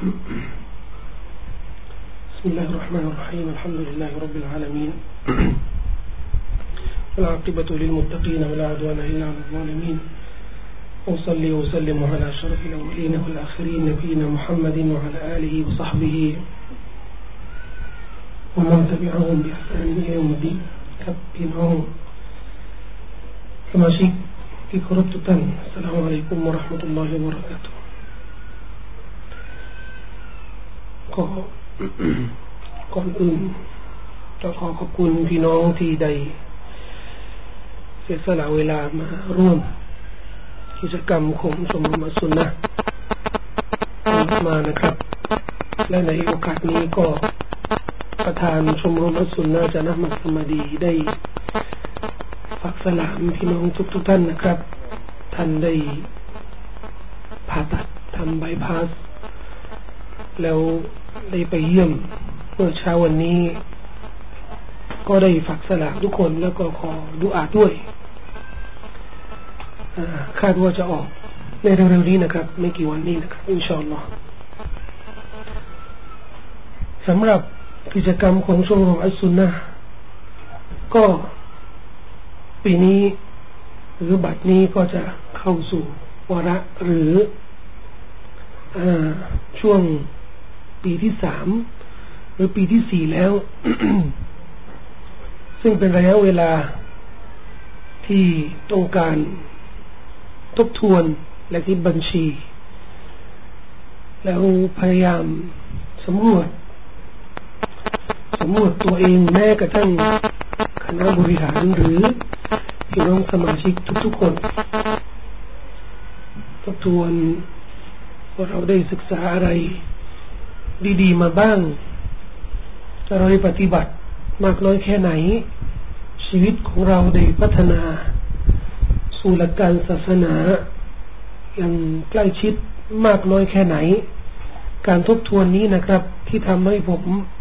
بسم الله الرحمن الرحيم الحمد لله رب العالمين والعاقبة للمتقين ولا عدوان إلا على الظالمين وصلي وسلم على أشرف الأولين والآخرين نبينا محمد وعلى آله وصحبه ومن تبعهم بإحسان إلى يوم الدين ครับพี่น้องสมาชิกที่เคารพทุกท่านอัสสลามุอะลัยกุมวะเราะห์มะตุลลอฮิวะบะเราะกาตุฮ์ก่อนอื่นจะขอขอบคุณพี่น้องที่ได้เสียสละเวลามาร่วมกิจกรรมของชมรมอัสสุนนะห์มานะครับและในโอกาสนี้ก็ประธานชมรมอัสสุนนะห์จะนะห์มัดสมดีได้ฝากสลามพี่น้องทุกท่านนะครับท่านได้ผ่าตัดทำบายพาสแล้วได้ไปเยี่ยมเมื่อเช้าวันนี้ก็ได้ฝากสลามทุกคนแล้วก็ขอดุอาด้วยคาดว่าจะออกในเร็วๆนี้นะครับไม่กี่วันนี้นะครับอินชาอัลลอฮ์สำหรับกิจกรรมของชมรมอัสสุนนะห์ก็ปีนี้หรือบัดนี้ก็จะเข้าสู่วาระหรือช่วงปีที่3หรือปีที่4แล้ว ซึ่งเป็นระยะเวลาที่ต้องการทบทวนและคิดบัญชีแล้วพยายามสำรวจตัวเองแม้กระทั่งคณะบริหารหรือพี่น้องสมาชิกทุกๆคนทบทวนว่าเราได้ศึกษาอะไรดีๆมาบ้างเราได้ปฏิบัติมากน้อยแค่ไหนชีวิตของเราได้พัฒนาสู่หลักการศาสนาอย่างใกล้ชิดมากน้อยแค่ไหนการทบทวนนี้นะครับที่ทำให้ผม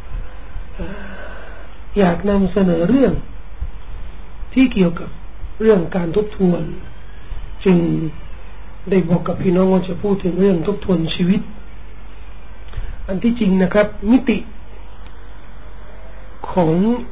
อยากนำเสนอเรื่องที่เกี่ยวกับเรื่องการทบทวนจึงได้บอกกับพี่น้องว่าจะพูดถึงเรื่องทบทวนชีวิตอันที่จริงนะครับมิติของ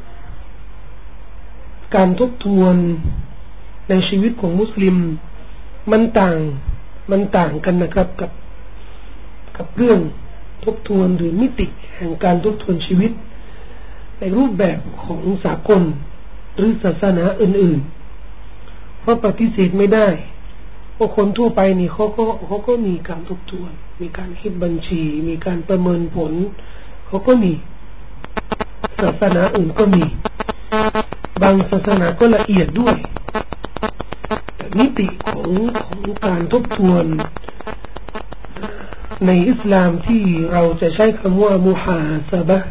การทบทวนในชีวิตของมุสลิมมันต่างกันนะครับกับเรื่องทบทวนหรือมิติแห่งการทบทวนชีวิตในรูปแบบของสากลหรือศาสนาอื่นๆเพราะปฏิเสธไม่ได้ว่าคนทั่วไปนี่เขาก็มีการทบทวนมีการคิดบัญชีมีการประเมินผลเขาก็มีศาสนาอื่นก็มีบางศาสนาก็ละเอียดด้วยแต่มิติของการทบทวนในอิสลามที่เราจะใช้คำว่ามุฮาซะบะห์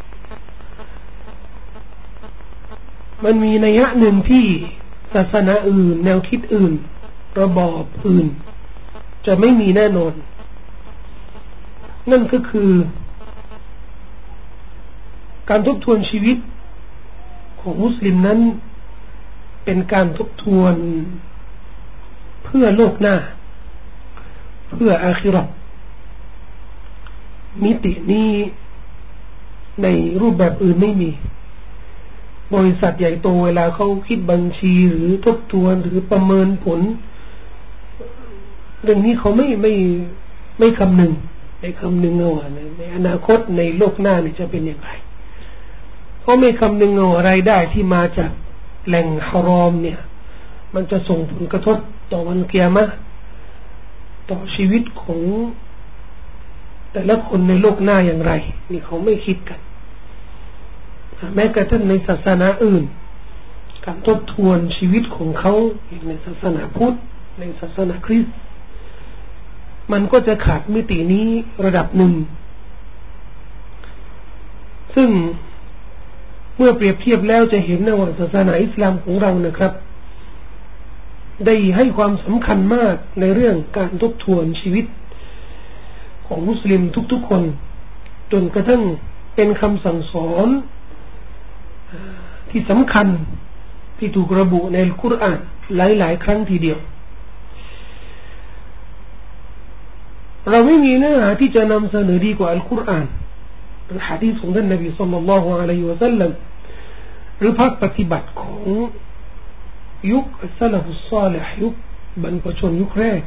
มันมีนัยยะหนึ่งที่ศาสนาอื่นแนวคิดอื่นระบอบอื่นจะไม่มีแน่นอนนั่นก็คือการทบทวนชีวิตของมุสลิมนั้นเป็นการทบทวนเพื่อโลกหน้าเพื่ออาคิเราะห์มิตินี้ในรูปแบบอื่นไม่มีบริษัทใหญ่โตเวลาเขาคิดบัญชีหรือทบทวนหรือประเมินผลเรื่องนี้เขาไม่คำนึงว่าในอนาคตในโลกหน้านี่จะเป็นอย่างไรเขาไม่คำนึงว่ารายได้ที่มาจากแหล่งฮารอมเนี่ยมันจะส่งผลกระทบต่อวันกิยามะห์ต่อชีวิตของแต่ละคนในโลกหน้าอย่างไรนี่เขาไม่คิดกันแม้กระทั่งในศาสนาอื่นการทบทวนชีวิตของเขาอย่างในศาสนาพุทธในศาสนาคริสต์มันก็จะขาดมิตินี้ระดับหนึ่งซึ่งเมื่อเปรียบเทียบแล้วจะเห็นว่าศาสนาอิสลามของเรานะครับได้ให้ความสำคัญมากในเรื่องการทบทวนชีวิตของมุสลิมทุกๆคนจนกระทั่งเป็นคำสั่งสอนที่สำคัญที่ถูกระบุในอัลกุรอานหลายๆครั้งทีเดียวเราไม่มีเนื้อหาที่จะนำเสนอดีกว่าอัลกุรอานหรือหะดีษของท่านนบีศ็อลลัลลอฮุอะลัยฮิวะซัลลัมหรือภาคปฏิบัติของยุคอัสซะลาฟุศอลิฮ์ยุคบรรพชนยุคแรก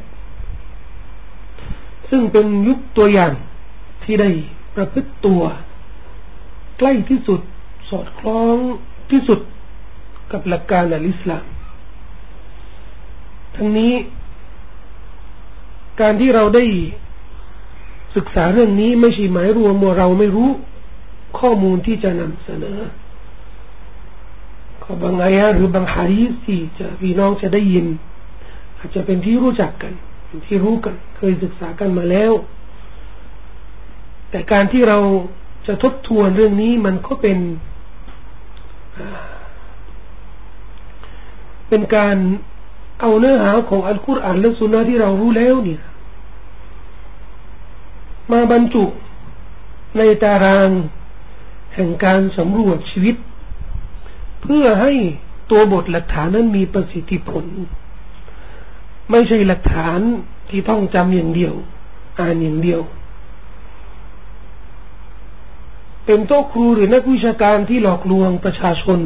ซึ่งเป็นยุคตัวอย่างที่ได้ประพฤติตัวใกล้ที่สุดสอดคล้องที่สุดกับหลักการอัลอิสลามทั้งนี้การที่เราได้ศึกษาเรื่องนี้ไม่ใช่หมายรวมว่าเราไม่รู้ข้อมูลที่จะนำเสนอข้อบางอายะห์หรือบางหะดีษที่จะพี่น้องจะได้ยินอาจจะเป็นที่รู้จักกันเป็นที่รู้กันเคยศึกษากันมาแล้วแต่การที่เราจะทบทวนเรื่องนี้มันก็เป็นการเอาเนื้อหาของอัลกุรอานและซุนนะห์ที่เรารู้แล้วเนี่ยมาบรรจุในตารางแห่งการสำรวจชีวิตเพื่อให้ตัวบทหลักฐานนั้นมีประสิทธิผลไม่ใช่หลักฐานที่ต้องจำอย่างเดียวอ่านอย่างเดียวเป็นโต๊ะครูหรือนักวิชาการที่หลอกลวงประชาชน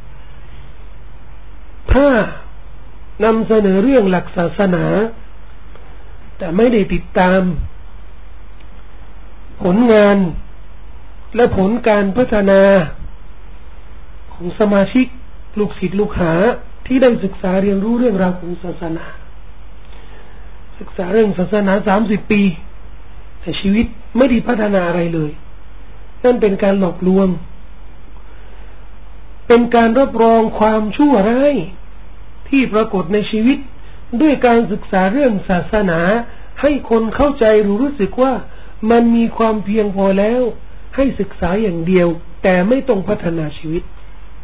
ถ้านำเสนอเรื่องหลักศาสนาแต่ไม่ได้ติดตามผลงานและผลการพัฒนาของสมาชิกลูกศิษย์ลูกหาที่ได้ศึกษาเรียนรู้เรื่องราวของศาสนาศึกษาเรื่องศาสนา30 ปีแต่ชีวิตไม่ได้พัฒนาอะไรเลยนั่นเป็นการหลอกลวงเป็นการรับรองความชั่วร้ายที่ปรากฏในชีวิตด้วยการศึกษาเรื่องศาสนาให้คนเข้าใจรู้สึกว่ามันมีความเพียงพอแล้วให้ศึกษาอย่างเดียวแต่ไม่ต้องพัฒนาชีวิต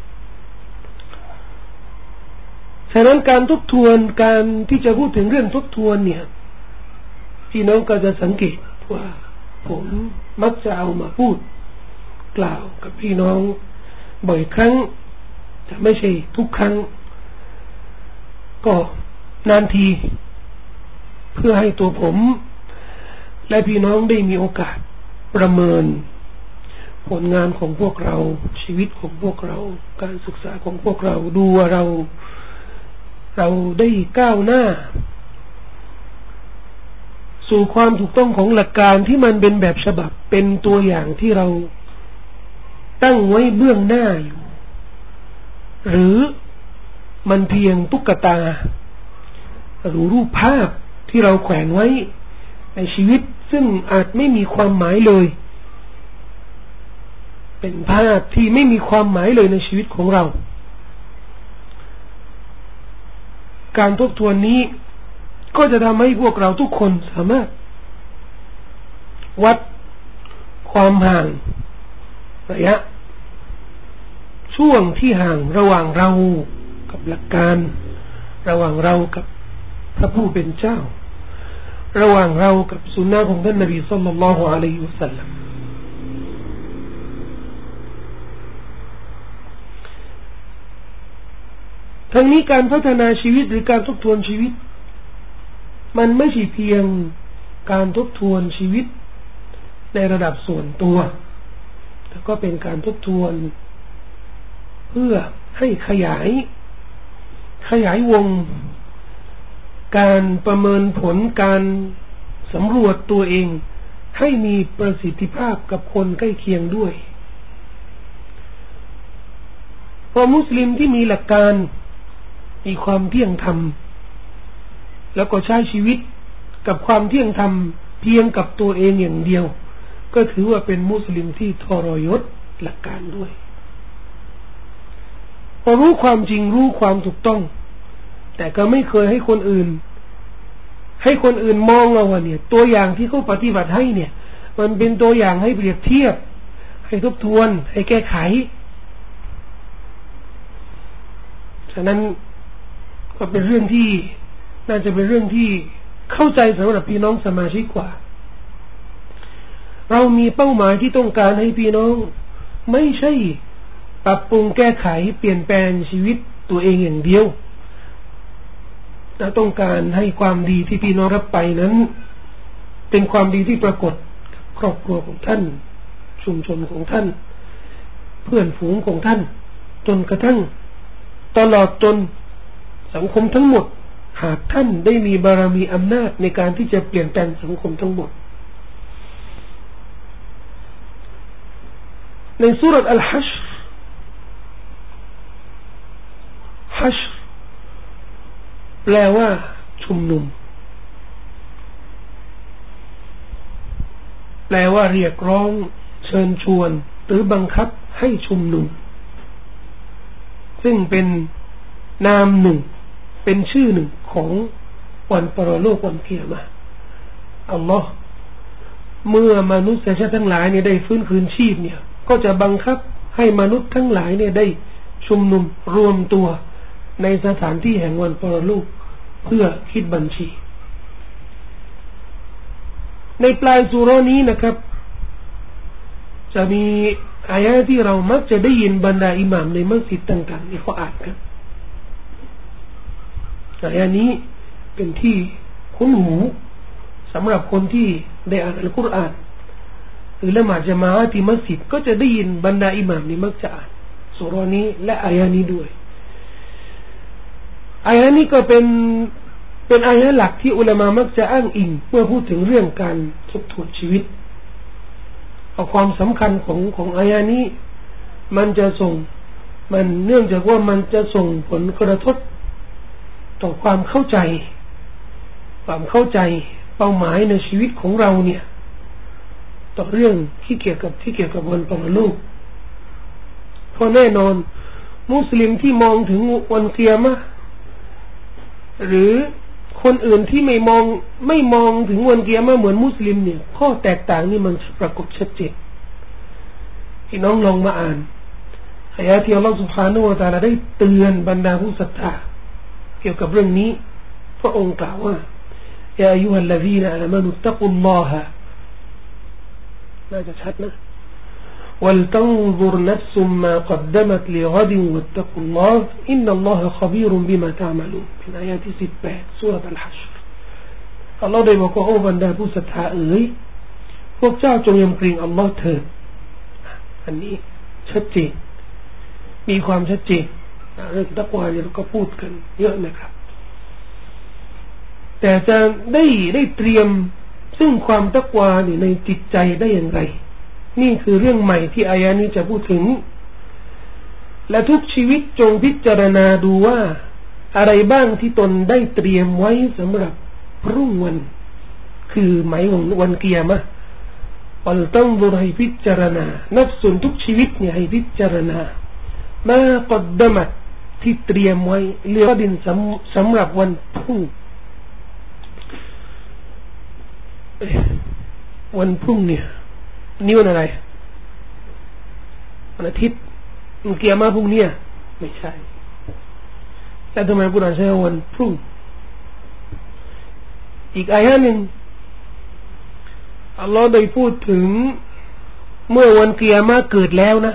ฉะนั้นการทบทวนการที่จะพูดถึงเรื่องทบทวนเนี่ยพี่น้องก็จะสังเกตว่าผมมักจะเอามาพูดกล่าวกับพี่น้องบ่อยครั้งแต่ไม่ใช่ทุกครั้งก็นานทีเพื่อให้ตัวผมและพี่น้องได้มีโอกาสประเมินผลงานของพวกเราชีวิตของพวกเราการศึกษาของพวกเราดูว่าเราได้ก้าวหน้าสู่ความถูกต้องของหลักการที่มันเป็นแบบฉบับเป็นตัวอย่างที่เราตั้งไว้เบื้องหน้าอยู่หรือมันเพียงตุ๊กตาหรือรูปภาพที่เราแขวนไว้ในชีวิตซึ่งอาจไม่มีความหมายเลยเป็นภาพที่ไม่มีความหมายเลยในชีวิตของเราการทบทวนนี้ก็จะทำให้พวกเราทุกคนสามารถวัดความห่างระยะช่วงที่ห่างระหว่างเรากับหลักการระหว่างเรากับพระผู้เป็นเจ้าระหว่างเรากับสุนนะของท่านนบีศ็อลลัลลอฮุอะลัยฮิวะซัลลัมทั้งนี้การพัฒนาชีวิตหรือการทบทวนชีวิตมันไม่ใช่เพียงการทบทวนชีวิตในระดับส่วนตัวแต่ก็เป็นการทบทวนเพื่อให้ขยายวงการประเมินผลการสำรวจตัวเองให้มีประสิทธิภาพกับคนใกล้เคียงด้วยเพราะมุสลิมที่มีหลักการมีความเที่ยงธรรมแล้วก็ใช้ชีวิตกับความเที่ยงธรรมเพียงกับตัวเองอย่างเดียวก็ถือว่าเป็นมุสลิมที่ทรยศหลักการด้วยพอรู้ความจริงรู้ความถูกต้องแต่ก็ไม่เคยให้คนอื่นมองเอาว่าเนี่ยตัวอย่างที่เขาปฏิบัติให้เนี่ยมันเป็นตัวอย่างให้เปรียบเทียบให้ทบทวนให้แก้ไขฉะนั้นก็เป็นเรื่องที่น่าจะเป็นเรื่องที่เข้าใจสำหรับพี่น้องสมาชิกกว่าเรามีเป้าหมายที่ต้องการให้พี่น้องไม่ใช่ปรับปรุงแก้ไขเปลี่ยนแปลงชีวิตตัวเองอย่างเดียวแต่ต้องการให้ความดีที่พี่น้องรับไปนั้นเป็นความดีที่ปรากฏครอบครัวของท่านชุมชนของท่านเพื่อนฝูงของท่านจนกระทั่งตลอดจนสังคมทั้งหมดหากท่านได้มีบารมีอำนาจในการที่จะเปลี่ยนแปลงสังคมทั้งหมดในซูเราะห์อัลฮัชรฮัชรแปลว่าชุมนุมแปลว่าเรียกร้องเชิญชวนหรือบังคับให้ชุมนุมซึ่งเป็นนามหนึ่งเป็นชื่อหนึ่งของวันปรโลกวันกิยามะห์อัลลอฮ์เมื่อมนุษย์ชาติทั้งหลายเนี่ยได้ฟื้นคืนชีพเนี่ยก็จะบังคับให้มนุษย์ทั้งหลายเนี่ยได้ชุมนุมรวมตัวในสถานที่แห่งวันปรโลกเพื่อคิดบัญชีในปลายซูเราะห์นี้นะครับจะมีอายะห์ที่เรามักจะได้ยินบรรดาอิหม่ามในมัสยิดต่างๆที่เขาอ่านกันอายะห์นี้เป็นที่คุ้นหูสำหรับคนที่ได้อ่านอัลกุรอานหรือละหมาดญะมาอะห์ที่มัสยิดก็จะได้ยินบรรดาอิหม่ามนี่มักจะอ่านซูเราะห์นี้และอายะห์นี้ด้วยอายะห์นี้ก็เป็นอายะห์หลักที่อุลามะมักจะอ้างอิงเมื่อพูดถึงเรื่องการทบทวนชีวิตเอาความสำคัญของอายะห์นี้มันเนื่องจากว่ามันจะส่งผลกระทบต่อความเข้าใจเป้าหมายในชีวิตของเราเนี่ยต่อเรื่องที่เกี่ยวกับวันปรโลกเพราะแน่นอนมุสลิมที่มองถึงวันกิยามะห์หรือคนอื่นที่ไม่มองถึงวันกิยามะห์เหมือนมุสลิมเนี่ยข้อแตกต่างนี่มันปรากฏชัดเจนพี่น้องลองมาอ่านอายะห์ที่อัลเลาะห์ซุบฮานะฮูวะตะอาลาได้เตือนบรรดาผู้ศรัทธาเกี่ยวกับเรื่องนี้พระองค์กล่าวว่ายาอัยยูฮัลลซีนะอามานุตตักุลลอฮะน่าจะชัดนะوَلْتَنْظُرْ نَفْسٌ مَا قَدَّمَتْ لِغَدٍ وَاتَّقُوا اللَّهَ إِنَّ اللَّهَ خَبِيرٌ بِمَا تَعْمَلُونَ เป็นอายะห์ที่18ซูเราะห์อัลฮัชรอัลเลาะห์ได้บอกว่าโอ้บรรดาผู้ศรัทธาเอ๋ยพวกเจ้าจงยำเกรงอัลเลาะห์เถิดอันนี้ชัดเจนมีความชัดเจนเรื่องตักวาเนี่ยเราก็พูดกันเยอะนะครับแต่จะได้เตรียมซึ่งความตักวาในจิตใจได้อย่างไรนี่คือเรื่องใหม่ที่อายะนี้จะพูดถึงและทุกชีวิตจงพิจารณาดูว่าอะไรบ้างที่ตนได้เตรียมไว้สำหรับพรุ่งวันคือหมายของวันกิยามะห์อัลตังซุรให้พิจารณานับส่วนทุกชีวิตเนี่ยให้พิจารณามากอดดะมัตที่เตรียมไว้เลือดินสำหรับวันพรุ่งเนี่ยนี่วันอะไรวันอาทิตย์วันกิยามะห์พรุ่งนี้ไม่ใช่แต่ทำไมกุรอานใช้วันพรุ่งอีกอายะห์นึงอัลลอฮ์ได้พูดถึงเมื่อวันกิยามะห์เกิดแล้วนะ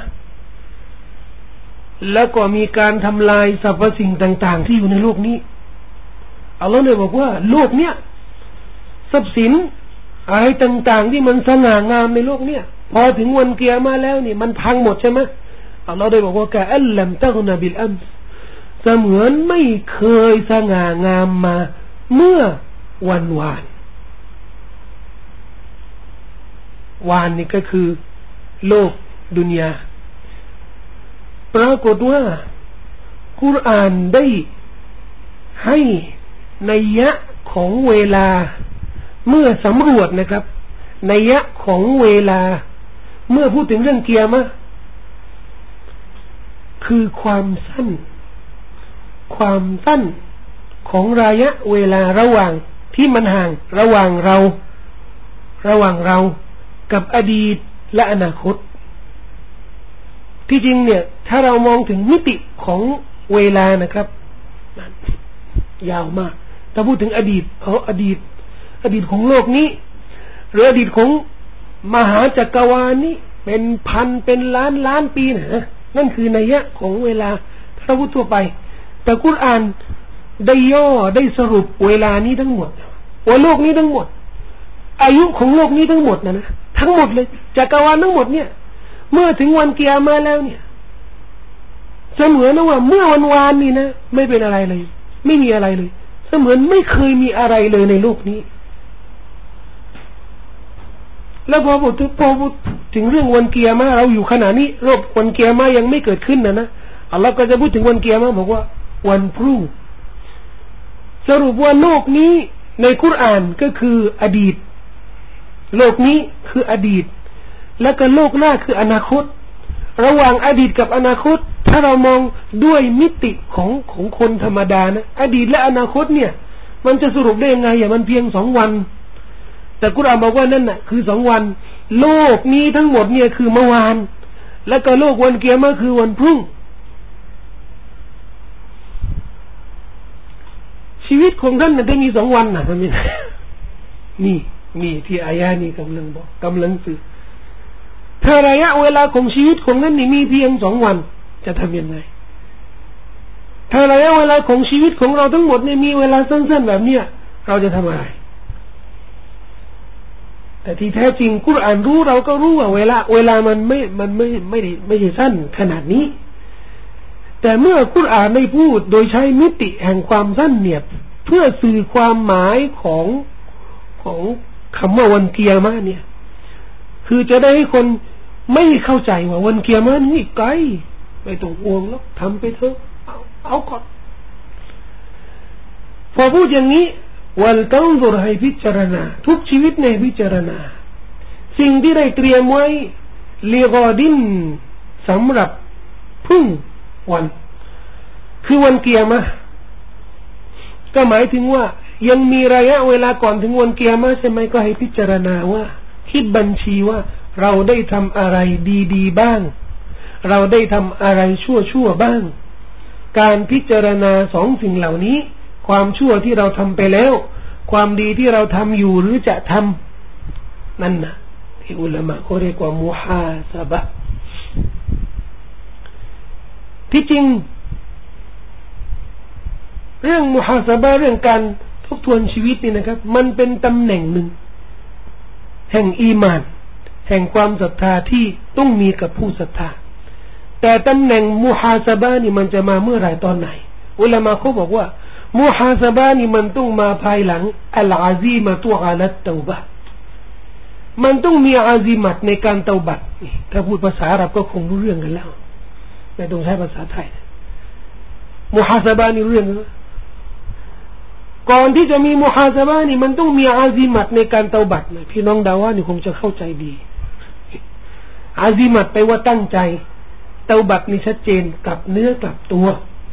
แล้วก็มีการทำลายสรรพสิ่งต่างๆที่อยู่ในโลกนี้อัลลอฮ์เนี่ยบอกว่าโลกเนี้ยทรัพย์สินอะไรต่างๆที่มันสง่างามในโลกเนี้ยพอถึงวันกิยามะห์แล้วนี่มันพังหมดใช่ไหมอัลลอฮ์ได้บอกว่ากะอัลลัมตักนะบิลอัมส์เสมือนไม่เคยสง่างามมาเมื่อวันวานนี่ก็คือโลกดุนยาปรากฏว่ากุรอานได้ให้นัยยะของเวลาเมื่อสำรวจนะครับนัยยะของเวลาเมื่อพูดถึงเรื่องกิยามะห์คือความสั้นของระยะเวลาระหว่างที่มันห่างระหว่างเรากับอดีตและอนาคตที่จริงเนี่ยถ้าเรามองถึงมิติของเวลานะครับยาวมากถ้าพูดถึงอดีตของโลกนี้หรืออดีตของมหาจักรวาลนี้เป็นพันเป็นล้านปีนะนั่นคือนัยยะของเวลาถ้าพูดทั่วไปแต่กุรอานได้ย่อได้สรุปเวลานี้ทั้งหมดว่าโลกนี้ทั้งหมดอายุของโลกนี้ทั้งหมดนะทั้งหมดเลยจักรวาลทั้งหมดเนี่ยเมื่อถึงวันกิยามะห์แล้วเนี่ยเสมือนนะว่าเมื่อวันวานนี่นะไม่เป็นอะไรเลยไม่มีอะไรเลยเสมือนไม่เคยมีอะไรเลยในโลกนี้แล้วพอพูดถึงเรื่องวันกิยามะห์เราอยู่ขณะนี้โลกวันกิยามะห์ยังไม่เกิดขึ้นนะอัลลอฮ์ก็จะพูดถึงวันกิยามะห์บอกว่าวันพรุ่งสรุปว่าโลกนี้ในกุรอานก็คืออดีตโลกนี้คืออดีตแล้วก็โลกหน้าคืออนาคตระหว่างอดีตกับอนาคตถ้าเรามองด้วยมิติของคนธรรมดานะอดีตและอนาคตเนี่ยมันจะสรุปได้ยังไงมันเพียง2 วันแต่กุรอานบอกว่านั่นน่ะคือ2 วันโลกนี้ทั้งหมดเนี่ยคือเมื่อวานแล้วก็โลกวันกิยามะห์คือวันพรุ่งชีวิตของท่านน่ะได้มี2 วันน่ะนี่ที่อายะห์นี้กำลังบอกกำลังสื่อถ้าระยะเวลาของชีวิตของท่านนี่มีเพียง2 วันจะทำยังไงถ้าระยะเวลาของชีวิตของเราทั้งหมดเนี่ยมีเวลาสั้นๆแบบเนี้ยเราจะทำอะไรแต่ที่แท้จริงกุรอานรู้เราก็รู้ว่าเวลามันไม่ใช่สั้นขนาดนี้แต่เมื่อกุรอานได้พูดโดยใช้มิติแห่งความสั้นเนี่ยเพื่อสื่อความหมายของคำว่าวันกิยามะห์เนี่ยคือจะได้ให้คนไม่เข้าใจว่าวันกิยามะห์นี่ไกลไม่ต้องห่วงหรอกทำไปเถอะเอาก่อนพอพูดอย่างนี้วันตั้งซุรให้พิจารณาทุกชีวิตในพิจารณาสิ่งที่ได้เตรียมไว้ลีกอดินสำหรับพรุ่งวันคือวันกิยามะห์ก็หมายถึงว่ายังมีระยะเวลาก่อนถึงวันกิยามะห์ใช่ไหมก็ให้พิจารณาว่าคิดบัญชีว่าเราได้ทำอะไรดีๆบ้างเราได้ทำอะไรชั่วบ้างการพิจารณา2 สิ่งเหล่านี้ความชั่วที่เราทำไปแล้วความดีที่เราทำอยู่หรือจะทำนั่นนะที่อุลามะเขาเรียกว่ามุฮาซะบะห์ที่จริงเรื่องมุฮาซะบะห์เรื่องการทบทวนชีวิตนี่นะครับมันเป็นตำแหน่งหนึ่งแห่งอีมานแห่งความศรัทธาที่ต้องมีกับผู้ศรัทธาแต่ตำแหน่งมุฮาซะบะห์นี่มันจะมาเมื่อไหร่ตอนไหนอุลามะเขาบอกว่ามุฮาซะบะห์นี่มันต้องมาภายหลังอัลอาซีมะตุอะลัตเตาบะห์มันต้องมีอาซิมัตในการเตาบัตถ้าพูดภาษาอาหรับก็คงรู้เรื่องกันแล้วไม่ต้องใช้ภาษาไทยมุฮาซะบะห์นี่เรื่องก่อนที่จะมีมุฮาซะบะห์นี่มันต้องมีอาซิมัตในการเตาบัตนะพี่น้องดาวะนี่คงจะเข้าใจดีอาซิมัตแปลว่าตั้งใจเตาบัตนี่ชัดเจนกับเนื้อกับตัว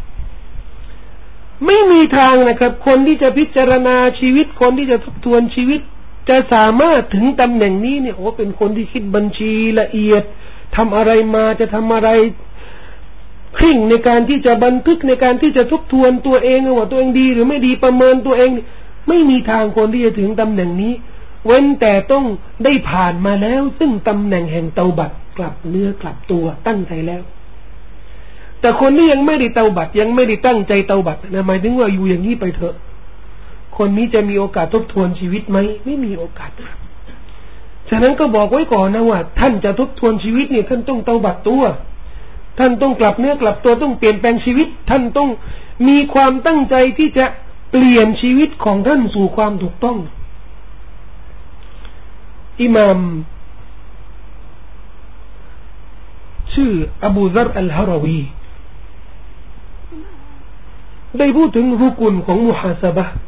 ไม่มีทางนะครับคนที่จะพิจารณาชีวิตคนที่จะทบทวนชีวิตจะสามารถถึงตำแหน่งนี้เนี่ยโอ้เป็นคนที่คิดบัญชีละเอียดทำอะไรมาจะทำอะไรเคร่งในการที่จะบันทึกในการที่จะทบทวนตัวเองว่าตัวเองดีหรือไม่ดีประเมินตัวเองไม่มีทางคนที่จะถึงตำแหน่งนี้เว้นแต่ต้องได้ผ่านมาแล้วซึ่งตำแหน่งแห่งเตาบัตกลับเนื้อกลับตัวตั้งใจแล้วแต่คนที่ยังไม่ได้เตาบัตยังไม่ได้ตั้งใจเตาบัตนะหมายถึงว่าอยู่อย่างนี้ไปเถอะคนนี้จะมีโอกาสทบทวนชีวิตไหมไม่มีโอกาสฉะนั้นก็บอกไว้ก่อนนะว่าท่านจะทบทวนชีวิตเนี่ยท่านต้องเตาบัตตัวท่านต้องกลับเนื้อกลับตัวต้องเปลี่ยนแปลงชีวิตท่านต้องมีความตั้งใจที่จะเปลี่ยนชีวิตของท่านสู่ความถูกต้องอิหม่ามชื่ออบูซัรอัลฮารวีได้พูดถึงรุกุนของมุฮาซะบะห์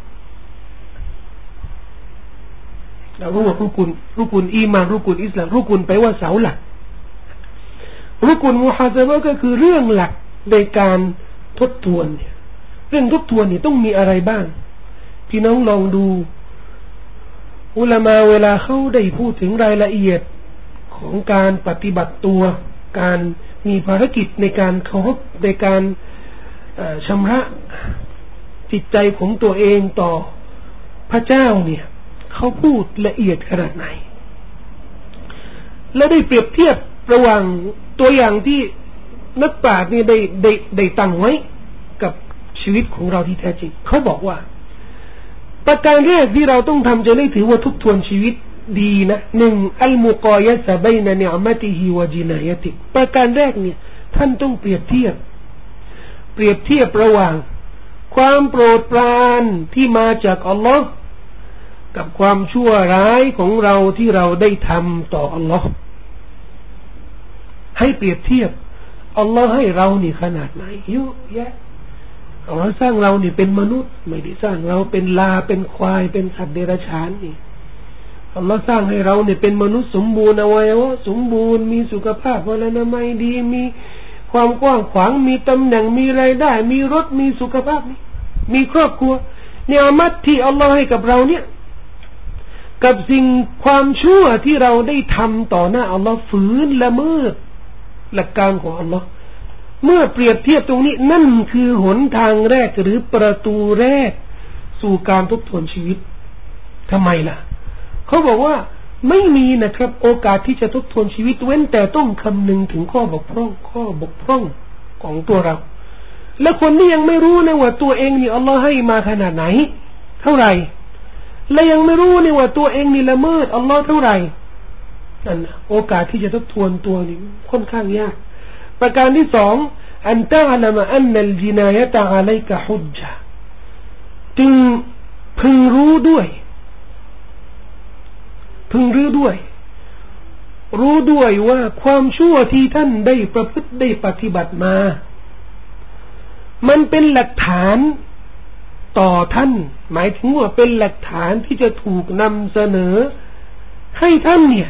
เรารู้ว่ารุกุนอีมานรุกุนอิสลามรุกุนแปลว่าเสาหลักรุกุนมุฮาซะบะห์ก็คือเรื่องหลักในการทบทวนเนี่ยเรื่องทบทวนนี่ต้องมีอะไรบ้างพี่น้องลองดูอุลามะเวลาเขาได้พูดถึงรายละเอียดของการปฏิบัติตัวการมีภารกิจในการเคารพในการชำระจิตใจของตัวเองต่อพระเจ้าเนี่ยเขาพูดละเอียดขนาดไหนและได้เปรียบเทียบระหว่างตัวอย่างที่นักปราชญ์นี่ได้ตั้งไว้กับชีวิตของเราที่แท้จริงเขาบอกว่าประการแรกที่เราต้องทำจะได้ถือว่าทบทวนชีวิตดีนะ1อัลมุกายะซะบัยนะนิอ์มะติฮิวะจินายะติประการแรกเนี่ยท่านต้องเปรียบเทียบระหว่างความโปรดปรานที่มาจากอัลลอฮ์กับความชั่วร้ายของเราที่เราได้ทำต่ออัลลอฮ์ให้เปรียบเทียบอัลลอฮ์ให้เรานี่ขนาดไหนเยอะแยะอัลลอฮ์สร้างเรานี่เป็นมนุษย์ไม่ได้สร้างเราเป็นลาเป็นควายเป็นสัตว์เดรัจฉานนี่อัลลอฮ์สร้างให้เราเนี่ยเป็นมนุษย์สมบูรณ์อวัยวะสมบูรณ์มีสุขภาพพลานามัยดีมีความกว้างขวางมีตำแหน่งมีรายได้มีรถมีสุขภาพมีครอบครัวเนี่ยอามัดที่อัลลอฮ์ให้กับเราเนี่ยกับสิ่งความชั่วที่เราได้ทำต่อหน้าอัลลอฮ์ฝืนละเมิดหลักการของอัลลอฮ์เมื่อเปรียบเทียบตรงนี้นั่นคือหนทางแรกหรือประตูแรกสู่การทบทวนชีวิตทำไมล่ะเขาบอกว่าไม่มีนะครับโอกาสที่จะทบทวนชีวิตเว้นแต่ต้องคำนึงถึงข้อบกพร่องของตัวเราและคนที่ยังไม่รู้นะว่าตัวเองนี่อัลลอฮ์ให้มาขนาดไหนเท่าไหร่และยังไม่รู้นี่ว่าตัวเองนี่ละเมิดอัลลอฮ์เท่าไหร่นั่นโอกาสที่จะทบทวนตัวนี่ค่อนข้างยากประการที่สองอันตะอลัมอันนัลจินายะตะอะลัยกะฮุจญะจึงพึงรู้ด้วยว่าความชั่วที่ท่านได้ประพฤติได้ปฏิบัติมามันเป็นหลักฐานต่อท่านหมายถึงว่าเป็นหลักฐานที่จะถูกนำเสนอให้ท่านเนี่ย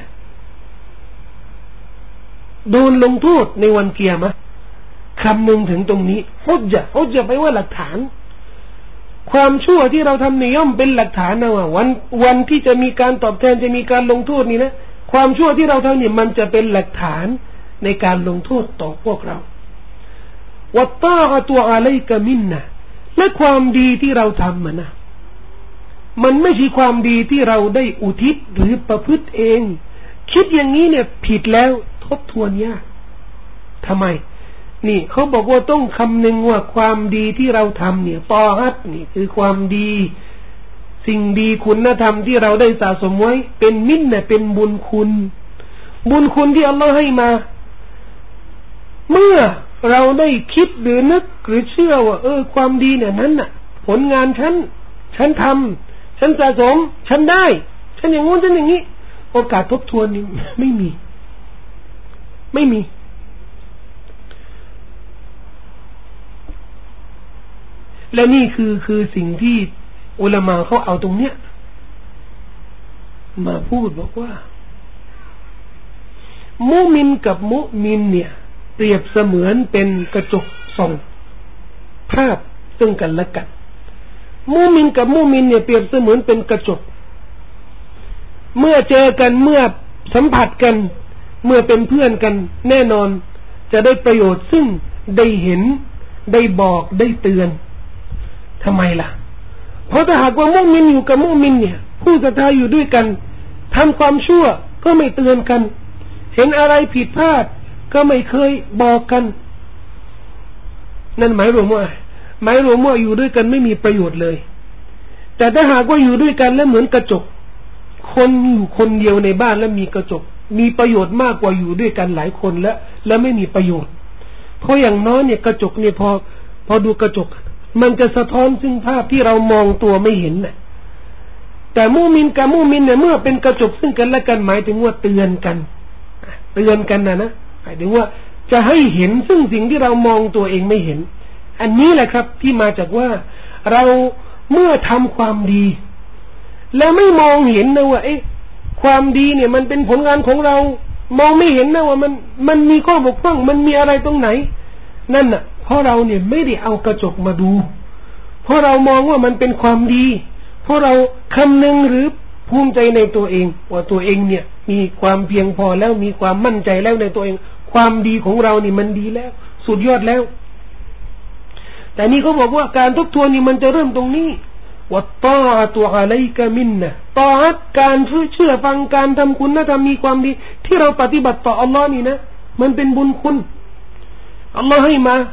โดนลงโทษในวันเกียรติคำนึงถึงตรงนี้ฮุจญะแปลว่าหลักฐานความชั่วที่เราทำนี่ย่อมเป็นหลักฐานนะว่าวันที่จะมีการตอบแทนจะมีการลงโทษนี่นะความชั่วที่เราทำนี่มันจะเป็นหลักฐานในการลงโทษต่อพวกเราวัตตาอะตุอะลัยกะมินนะและความดีที่เราทำนะมันไม่ใช่ความดีที่เราได้อุทิศหรือประพฤติเองคิดอย่างนี้เนี่ยผิดแล้วทบทวนยากทำไมนี่เขาบอกว่าต้องคำนึงว่าความดีที่เราทำเนี่ยตอฮัตนี่คือความดีสิ่งดีคุณธรรมที่เราได้สะสมไว้เป็นมินนะเป็นบุญคุณที่อัลลอฮ์ให้มาเมื่อเราได้คิดหรือนึกหรือเชื่อว่าความดีเนี่ยนั้นน่ะผลงานฉันทำฉันสะสมฉันได้ฉันอย่างงู้นฉันอย่างนี้โอกาสทบทวนนี่ไม่มีและนี่คือสิ่งที่อุลามะเขาเอาตรงเนี้ยมาพูดบอกว่ามุมินกับมุมินเนี่ยเปรียบเสมือนเป็นกระจกส่องภาพซึ่งกันและกันมุมินกับมุมินเนี่ยเปรียบเสมือนเป็นกระจกเมื่อเจอกันเมื่อสัมผัสกันเมื่อเป็นเพื่อนกันแน่นอนจะได้ประโยชน์ซึ่งได้เห็นได้บอกได้เตือนทำไมล่ะเพราะถ้าหากว่ามุมินอยู่กับมุมินเนี่ยผู้ศรัทธาอยู่ด้วยกันทำความชั่วก็ไม่เตือนกันเห็นอะไรผิดพลาดก็ไม่เคยบอกกันนั่นหมายรวมว่าอยู่ด้วยกันไม่มีประโยชน์เลยแต่ถ้าหากว่าอยู่ด้วยกันแล้วเหมือนกระจกคนอยู่คนเดียวในบ้านแล้วมีกระจกมีประโยชน์มากกว่าอยู่ด้วยกันหลายคนแล้วไม่มีประโยชน์เพราะอย่างน้อยเนี่ยกระจกเนี่ยพอดูกระจกมันจะสะท้อนซึ่งภาพที่เรามองตัวไม่เห็นน่ะแต่มุมินกับมุมินเนี่ยเมื่อเป็นกระจกซึ่งกันและกันหมายถึงว่าเตือนกันนะหมายถึงว่าจะให้เห็นซึ่งสิ่งที่เรามองตัวเองไม่เห็นอันนี้แหละครับที่มาจากว่าเราเมื่อทำความดีแล้วไม่มองเห็นนะว่าความดีเนี่ยมันเป็นผลงานของเรามองไม่เห็นนะว่ามันมีข้อบกพร่องมันมีอะไรตรงไหนนั่นน่ะเพราะเราเนี่ยไม่ได้เอากระจกมาดูเพราะเรามองว่ามันเป็นความดีเพราะเราคำนึงหรือภูมิใจในตัวเองว่าตัวเองเนี่ยมีความเพียงพอแล้วมีความมั่นใจแล้วในตัวเองความดีของเรานี่มันดีแล้วสุดยอดแล้วแต่นี่เขาบอกว่าการทบทวนนี่มันจะเริ่มตรงนี้วัตตาอะตุอะลัยกะมินนะตออะห์การเชื่อฟังการทำคุณธรรมมีความดีที่เราปฏิบัติต่ออัลลอฮ์นี่นะมันเป็นบุญคุณอัลลอฮ์ให้มา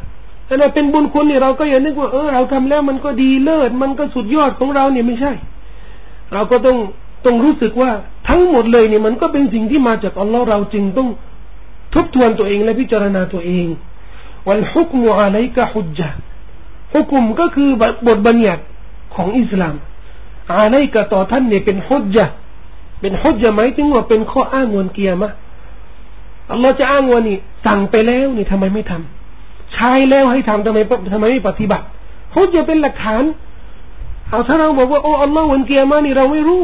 อันนั้นเป็นบุญคุณเนี่ยเราก็อย่านึกว่าเราทำแล้วมันก็ดีเลิศมันก็สุดยอดของเราเนี่ยไม่ใช่เราก็ต้องรู้สึกว่าทั้งหมดเลยเนี่ยมันก็เป็นสิ่งที่มาจากอัลลอฮ์เราจึงต้องทบทวนตัวเองและพิจารณาตัวเองวัลฮุกมุอะลัยกะฮุจญะห์ฮุกมก็คือบทบัญญัติของอิสลามอะลัยกะต่อท่านเนี่ยเป็นฮุจญะห์เป็นฮุจญะห์หมายถึงว่าเป็นข้ออ้างวันกิยามะห์อัลลอฮ์จะอ้างว่านี่สั่งไปแล้วนี่ทำไมไม่ทำใช้แล้วให้ทำทำไมไม่ปฏิบัติฮุจญะห์เป็นหลักฐานเอาถ้าเราบอกว่าอัลลอฮ์วันกิยามะห์นี่เราไม่รู้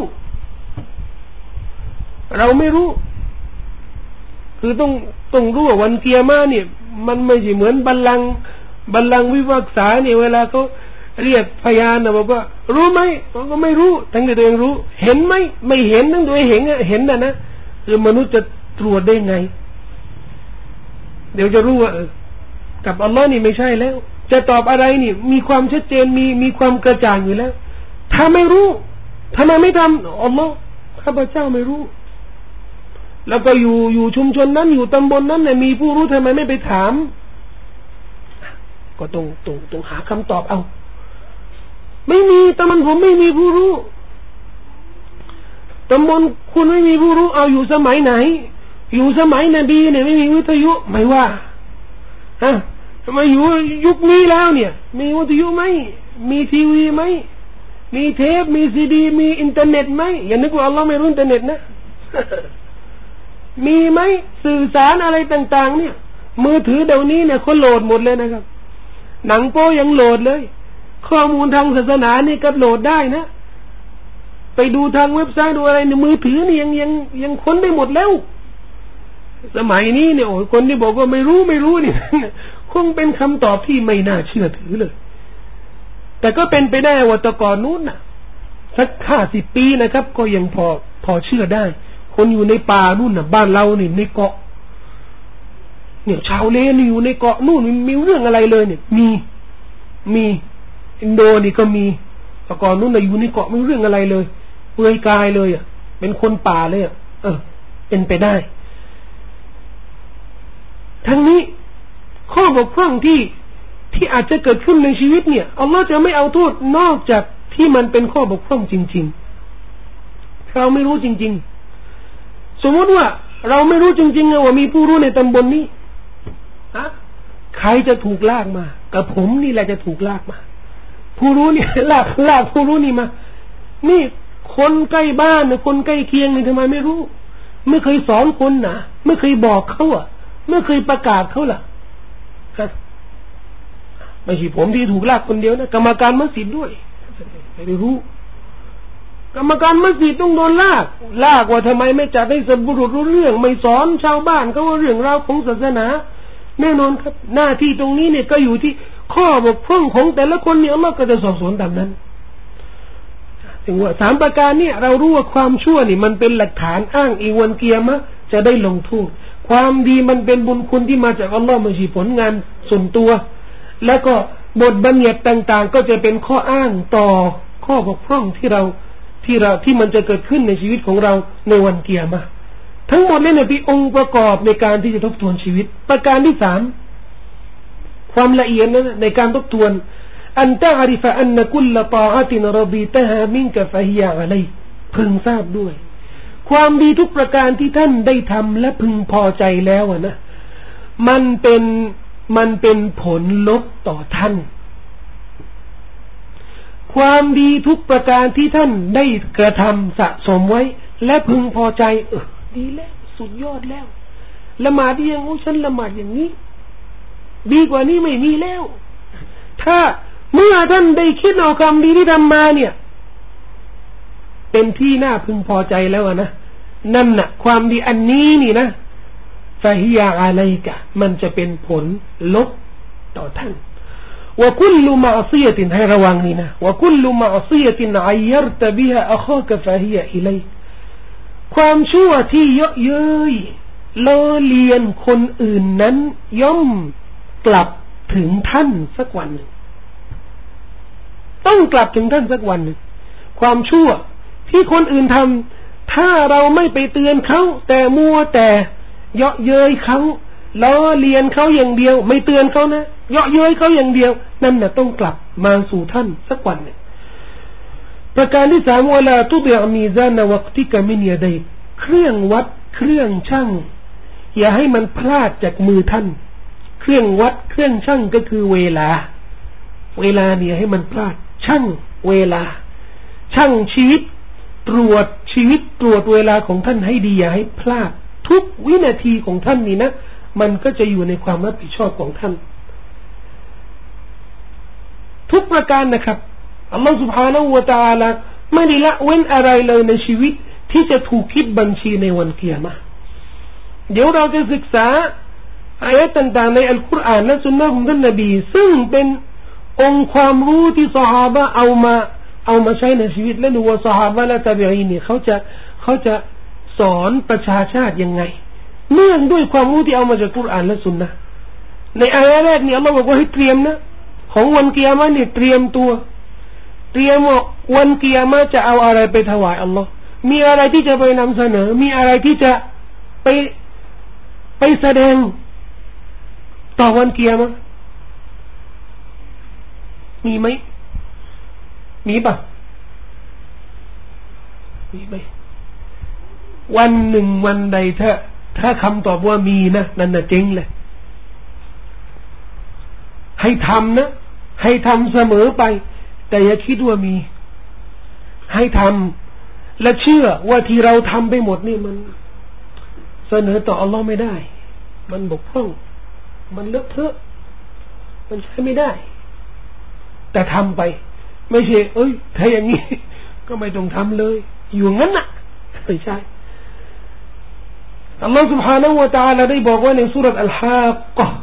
คือต้องรู้ว่าวันกิยามะห์เนี่ยมันไม่ใช่เหมือนบัลลังก์วิพากษาเนี่ยเวลาเขาเรียกพยานนะบอกว่ารู้ไหมก็ไม่รู้ทั้งที่ตัวเองรู้เห็นไหมไม่เห็นทั้งตัวเองเห็นนะคือมนุษย์จะตรวจได้ไงเดี๋ยวจะรู้ว่ากับอัลลอฮ์นี่ไม่ใช่แล้วจะตอบอะไรนี่มีความชัดเจนมีความกระจ่างอยู่แล้วถ้าไม่รู้ทำไมไม่ทำอัลลอฮ์ข้าพเจ้าไม่รู้แล้วก็อยู่ชุมชนนั้นอยู่ตำบลนั้นเนี่ยมีผู้รู้ทำไมไม่ไปถามก็ต้องหาคำตอบเอาไม่มีตำบลผมไม่มีผู้รู้ตำบลคุณไม่มีผู้รู้เอาอยู่สมัยไหนอยู่สมัยนบีเนี่ยไม่มีวิทยุไม่ว่าทำไมอยู่ยุคนี้แล้วเนี่ยมีวิทยุไหมมีทีวีไหมมีเทปมีซีดีมีอินเทอร์เน็ตไหมอย่านึกว่าอัลลอฮ์ไม่รู้อินเทอร์เน็ตนะมีไหมสื่อสารอะไรต่างๆเนี่ยมือถือเดี๋ยวนี้เนี่ยคนโหลดหมดเลยนะครับหนังโป๊ยังโหลดเลยข้อมูลทางศาสนานี่ก็โหลดได้นะไปดูทางเว็บไซต์ดูอะไรในมือถือนี่ยังค้นได้หมดแล้วสมัยนี้เนี่ยโอ้ยคนที่บอกว่าไม่รู้นี่คงเป็นคำตอบที่ไม่น่าเชื่อถือเลยแต่ก็เป็นไปได้ว่าตะก่อนนู้นน่ะสัก50 ปีนะครับก็ยังพอเชื่อได้คนอยู่ในป่านู่นน่ะบ้านเรานี่ในเกาะเนี่ยชาวเลนี่อยู่ในเกาะนู่นมีเรื่องอะไรเลยเนี่ยมีอินโดนี่ก็มีตะก่อนนู่นน่ะอยู่ในเกาะไม่เรื่องอะไรเลยเปลือยกายเลยเป็นคนป่าเลยเป็นไปได้ทั้งนี้ข้อบกพร่องที่อาจจะเกิดขึ้นในชีวิตเนี่ยอัลลอฮ์จะไม่เอาโทษนอกจากที่มันเป็นข้อบกพร่องจริงๆเราไม่รู้จริงๆสมมติว่าเราไม่รู้จริงๆว่ามีผู้รู้ในตำบลนี้ใครจะถูกลากมากับผมนี่แหละจะถูกลากมาผู้รู้เนี่ยลากผู้รู้นี่มานี่คนใกล้บ้านเนี่ยคนใกล้เคียงนี่ทำไมไม่รู้ไม่เคยสอนคนนะไม่เคยบอกเขาไม่เคยประกาศเขาล่ะไม่ใช่ผมที่ถูกลากคนเดียวนะกรรมการมัสยิดด้วยไม่รู้กรรมการมัสยิดต้องโดนลากว่าทำไมไม่จัดให้สัมบุรุษรู้เรื่องไม่สอนชาวบ้านเขาว่าเรื่องราวของศาสนาแน่นอนครับหน้าที่ตรงนี้เนี่ยก็อยู่ที่ข้อบกพร่องของแต่ละคนเนี่ยอัลเลาะห์ก็จะสอบสวนตามนั้นถึงว่า3ประการเนี่ยเรารู้ว่าความชั่วนี่มันเป็นหลักฐานอ้างอิงวันกิยามะห์จะได้ลงโทษความดีมันเป็นบุญคุณที่มาจากอัลเลาะห์ไม่ใช่ผลงานส่วนตัวแล้วก็บทบัญญัติต่างๆก็จะเป็นข้ออ้างต่อข้อบกพร่องที่มันจะเกิดขึ้นในชีวิตของเราในวันกิยามะห์ทั้งหมดนี้เนี่ยเป็นองค์ประกอบในการที่จะทบทวนชีวิตประการที่3ความละเอียดนั้นในการทบทวนอันตะอริฟะอันกุลตาอะตินรฎีตะฮามินกะฟะฮิยะอะลัยพึงทราบด้วยความดีทุกประการที่ท่านได้ทำและพึงพอใจแล้วนะมันเป็นผลลบต่อท่านความดีทุกประการที่ท่านได้กระทำสะสมไว้และพึงพอใจดีแล้วสุดยอดแล้วละหมาดยังฉันละหมาดอย่างนี้ดีกว่านี้ไม่มีแล้วถ้าเมื่อท่านได้คิดเอาคำดีที่ทำมาเนี่ยเป็นที่น่าพึงพอใจแล้วนะนั่นน่ะความดีอันนี้นี่นะฟะฮิยะอะลัยกะมันจะเป็นผลลบต่อท่านว่าคุลมะอซิยะตินให้ระวังนี่นะว่าคุลมะอซิยะตินอัยยัรตะบิฮะอะคากะฟะฮิยะอิลัยความชั่วที่เยอะเย้ยล้อเลียนคนอื่นนั้นย่อมกลับถึงท่านสักวันหนึ่งต้องกลับถึงท่านสักวันหนึ่งความชั่วที่คนอื่นทำถ้าเราไม่ไปเตือนเขาแต่มัวแต่เยาะเย้ยเขาล้อเลียนเขาอย่างเดียวไม่เตือนเขานะเยาะเย้ยเขาอย่างเดียวนั่นน่ะต้องกลับมาสู่ท่านสักวันเนี่ยประการที่3วะลาตุดิอมีซานวักติกะมินยะดัยเครื่องวัดเครื่องชั่งอย่าให้มันพลาดจากมือท่านเครื่องวัดเครื่องชั่งก็คือเวลาเนี่ยให้มันพลาดชั่งเวลาชั่งชีวิตตรวจชีวิตตรวจเวลาของท่านให้ดีอย่าให้พลาดทุกวินาทีของท่านนี่นะมันก็จะอยู่ในความรับผิดชอบของท่านทุกประการนะครับอัลลอฮฺ سبحانه และ تعالى ไม่ได้ละเว้นอะไรเลยในชีวิตที่จะถูกคิดบัญชีในวันกิยามะห์เดี๋ยวเราจะศึกษาอายะห์ต่างๆในอัลกุรอานและสุนนะของท่านนบีซึ่งเป็นองค์ความรู้ที่ซอฮาบะห์เอามาใช้ในชีวิตและดูว่าซอฮาบะห์และตาบีอีนเนี่ยเขาจะสอนประชาชาติยังไงเนื่องด้วยความรู้ที่เอามาจากกุรอานและสุนนะในอายะห์แรกนี่อัลเลาะห์บอกว่าให้เตรียมนะของวันกิยามะห์นี่เตรียมตัวเตรียมว่าวันกิยามะห์จะเอาอะไรไปถวายอัลเลาะห์มีอะไรที่จะไปนำเสนอมีอะไรที่จะไปแสดงต่อวันกิยามะห์มีไหมมีป่ะมีไหมวันหนึ่งวันใดถ้าคำตอบว่ามีนะนั่นน่ะจริงเลยให้ทำนะให้ทำเสมอไปแต่อย่าคิดว่ามีให้ทำและเชื่อว่าที่เราทำไปหมดนี่มันเสนอต่ออัลลอฮ์ไม่ได้มันบกพร่องมันเลอะเทอะมันใช้ไม่ได้แต่ทำไปไม่ใช่ถ้าอย่างนี้ก็ไม่ต้องทำเลยอยู่งั้นน่ะไม่ใช่อัลลอฮ์ سبحانه และ تعالى ได้บอกว่าในซูเราะห์อัลฮากกะห์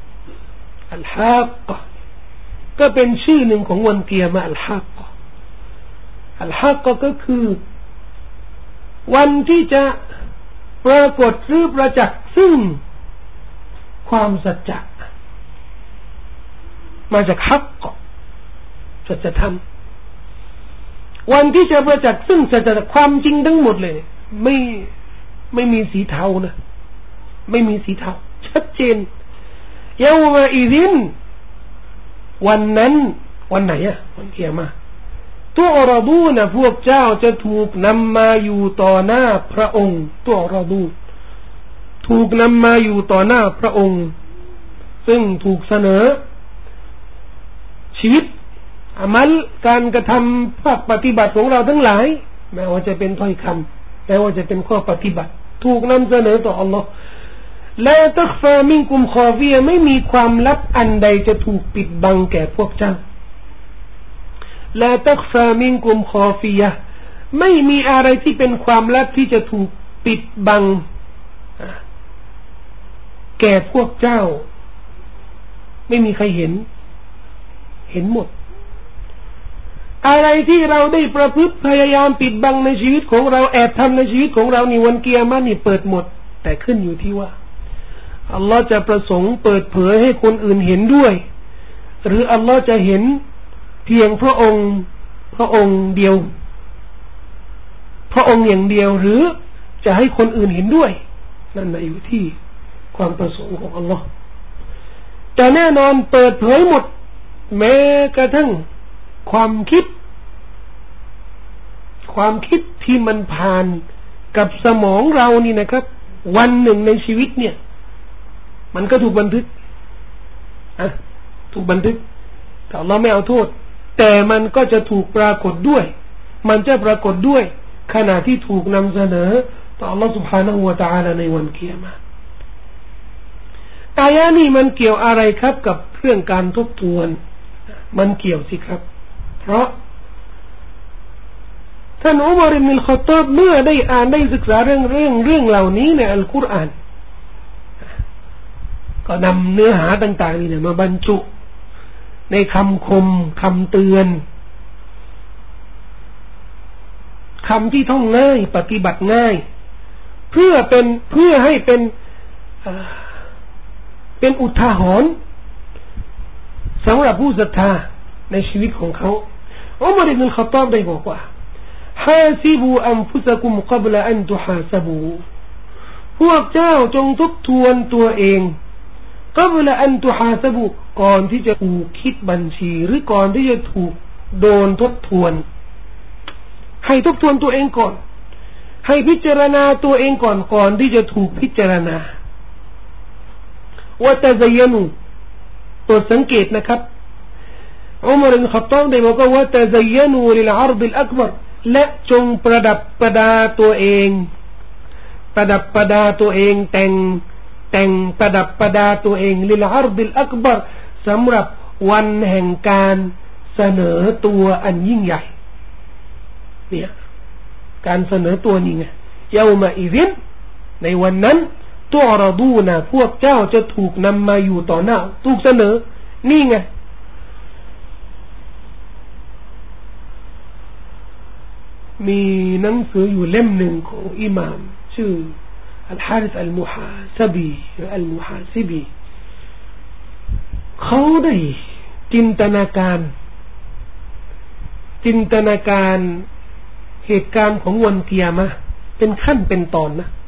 ก็เป็นชื่อหนึ่งของวันกิยามะห์อัลฮากกะห์ก็คือวันที่จะปรากฏหรือประจักษ์ซึ่งความสัจจะมาจากฮักกะห์สัจธรรมวันที่จะประจักษ์ซึ่งสัจจะความจริงทั้งหมดเลยไม่มีสีเทานะไม่มีสีเทาชัดเจนเยาวมาอีซินวันนั้นวันไหนอะวันกิยามะห์ตุอรดูนะพวกเจ้าจะถูกนำมาอยู่ต่อหน้าพระองค์ตุอรดูถูกนำมาอยู่ต่อหน้าพระองค์ซึ่งถูกเสนอชีวิตอามัลการกระทำภาคปฏิบัติของเราทั้งหลายแม้ว่าจะเป็นถ้อยคำแม้ว่าจะเป็นข้อปฏิบัติถูกนำเสนอต่ออัลลอฮ์ลาตักฟามินกุมคอฟียะไม่มีความลับอันใดจะถูกปิดบังแก่พวกเจ้าลาตักฟามินกุมคอฟียะไม่มีอะไรที่เป็นความลับที่จะถูกปิดบังแก่พวกเจ้าไม่มีใครเห็นหมดอะไรที่เราได้ประพฤติพยายามปิดบังในชีวิตของเราแอบทำในชีวิตของเรานี่วันกิยามะห์นี่เปิดหมดแต่ขึ้นอยู่ที่ว่าอัลลอฮ์จะประสงค์เปิดเผยให้คนอื่นเห็นด้วยหรืออัลลอฮ์จะเห็นเพียงพระองค์เดียวพระองค์อย่างเดียวหรือจะให้คนอื่นเห็นด้วยนั่นน่ะอยู่ที่ความประสงค์ของอัลลอฮ์แต่แน่นอนเปิดเผยหมดแม้กระทั่งความคิดที่มันผ่านกับสมองเรานี่นะครับวันหนึ่งในชีวิตเนี่ยมันก็ถูกบันทึกถูกบันทึกแต่เราไม่เอาโทษแต่มันก็จะถูกปรากฏด้วยมันจะปรากฏด้วยขณะที่ถูกนำเสนอต่อ Allah سبحانه และ تعالى ในวันกิยามะห์อายะนี้มันเกี่ยวอะไรครับกับเรื่องการทบทวนมันเกี่ยวสิครับเพราะท่านอุมัร อิบนุล ค็อฏฏอบเมื่อได้อ่านได้ศึกษาเรื่องเหล่านี้ในอัลกุรอานก็นำเนื้อหาต่างๆนี่มาบรรจุในคำคมคำเตือนคำที่ท่องง่ายปฏิบัติง่ายเพื่อให้เป็นอุทาหรณ์สำหรับผู้ศรัทธาในชีวิตของเขาอุมัร อิบนุล ค็อฏฏอบได้บอกว่าฮาซิบูอันฟุซะกุมกับละอันตุฮาซะบูพวกเจ้าจงทบทวนตัวเองقبل أن تحاسبوا ก่อนที่จะถูกคิดบัญชีหรือก่อนที่จะถูกโดนทบทวนให้ทบทวนตัวเองก่อนให้พิจารณาตัวเองก่อนที่จะถูกพิจารณาว่าตะซยนูตัวสังเกตนะครับอุมรอิบนุค็อฏฏอบได้บอกว่าตะซยนูลิลอัรฎิลอักบัรและจงประดับประดาตัวเองประดับประดาตัวเองแต่งประดับประดาตัวเองลิลอัรฎิลอักบัรสำหรับวันแห่งการเสนอตัวอันยิ่งใหญ่เนี่ยการเสนอตัวนี่ไงเยามาอิซินในวันนั้นตุอรดูนะพวกเจ้าจะถูกนำมาอยู่ต่อหน้าถูกเสนอนี่ไงมีหนังสืออยู่เล่มหนึ่งของอิหม่ามชื่ออัลฮาริษอัลมุฮาซบีหรืออัลมุฮาซิบีเขาได้จินตนาการเหตุการณ์ของวันกิยามะห์เป็นขั้นเป็นตอนนะ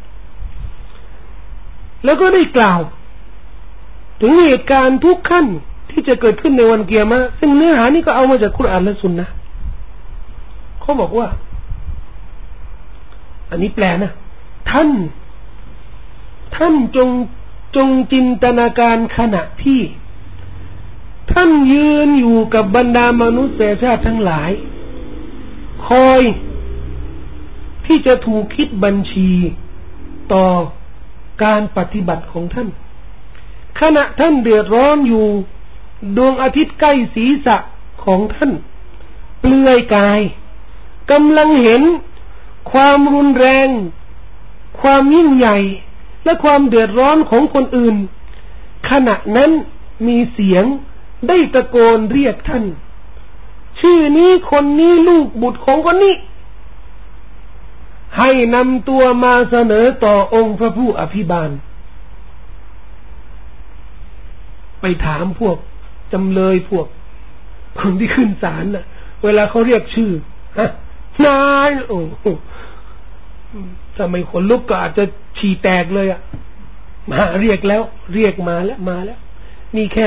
แล้วก็ได้กล่าวถึงเหตุการณ์ทุกขั้นที่จะเกิดขึ้นในวันกิยามะห์ซึ่งเนื้อหานี้ก็เอามาจากกุรอานและซุนนะห์เขาบอกว่าอันนี้แปลนะท่านจงจินตนาการขณะที่ท่านยืนอยู่กับบรรดามนุษยชาติทั้งหลายคอยที่จะถูกคิดบัญชีต่อการปฏิบัติของท่านขณะท่านเดือดร้อนอยู่ดวงอาทิตย์ใกล้ศีรษะของท่านเปลือยกายกำลังเห็นความรุนแรงความยิ่งใหญ่และความเดือดร้อนของคนอื่นขณะนั้นมีเสียงได้ตะโกนเรียกท่านชื่อนี้คนนี้ลูกบุตรของคนนี้ให้นำตัวมาเสนอต่อองค์พระผู้อภิบาลไปถามพวกจำเลยพวกคนที่ขึ้นศาลน่ะเวลาเขาเรียกชื่อนายโอ้ถ้าไม่ขนลุกก็อาจจะฉี่แตกเลยอ่ะมาเรียกแล้วเรียกมาแล้วนี่แค่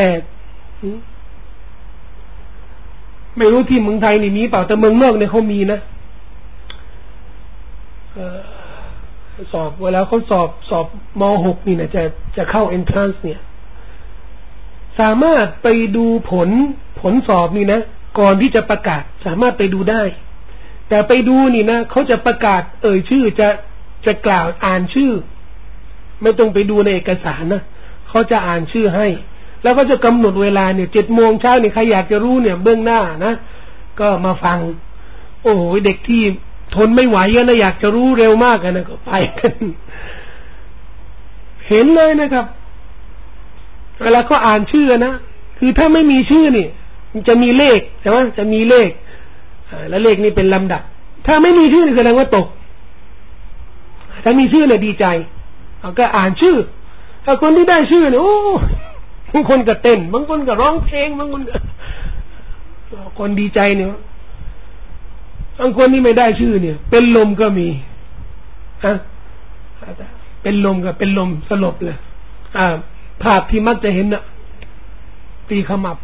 ไม่รู้ที่เมืองไทยนี่มีเปล่าแต่เมืองนอกเนี่ยเขามีนะสอบเวลาเขาสอบม.6 นี่นะจะเข้า entrance เนี่ยสามารถไปดูผลสอบนี่นะก่อนที่จะประกาศสามารถไปดูได้แต่ไปดูนี่นะเขาจะประกาศชื่อจะกล่าวอ่านชื่อไม่ต้องไปดูในเอกสารนะเขาจะอ่านชื่อให้แล้วก็จะกำหนดเวลาเนี่ย 7:00 นเนี่ยใครอยากจะรู้เนี่ยเบื้องหน้านะก็มาฟังโอ้โหเด็กที่ทนไม่ไหวนะอยากจะรู้เร็วมากนะก็ไปกันเห็นเลยนะครับเวลาเขาอ่านชื่อนะคือถ้าไม่มีชื่อนี่มันจะมีเลขใช่ไหมจะมีเลขแล้วเลขนี่เป็นลำดับถ้าไม่มีชื่อแสดงว่าตกถ้ามีชื่อเนี่ยดีใจก็อ่านชื่อถ้าคนที่ได้ชื่อเนี่ยโอ้บางคนก็เต้นบางคนก็ร้องเพลงบางคนก็คนดีใจเนี่ยบางคนที่ไม่ได้ชื่อเนี่ยเป็นลมก็มีเป็นลมก็เป็นลมสลบเลยภาพที่มักจะเห็นน่ะตีขมับ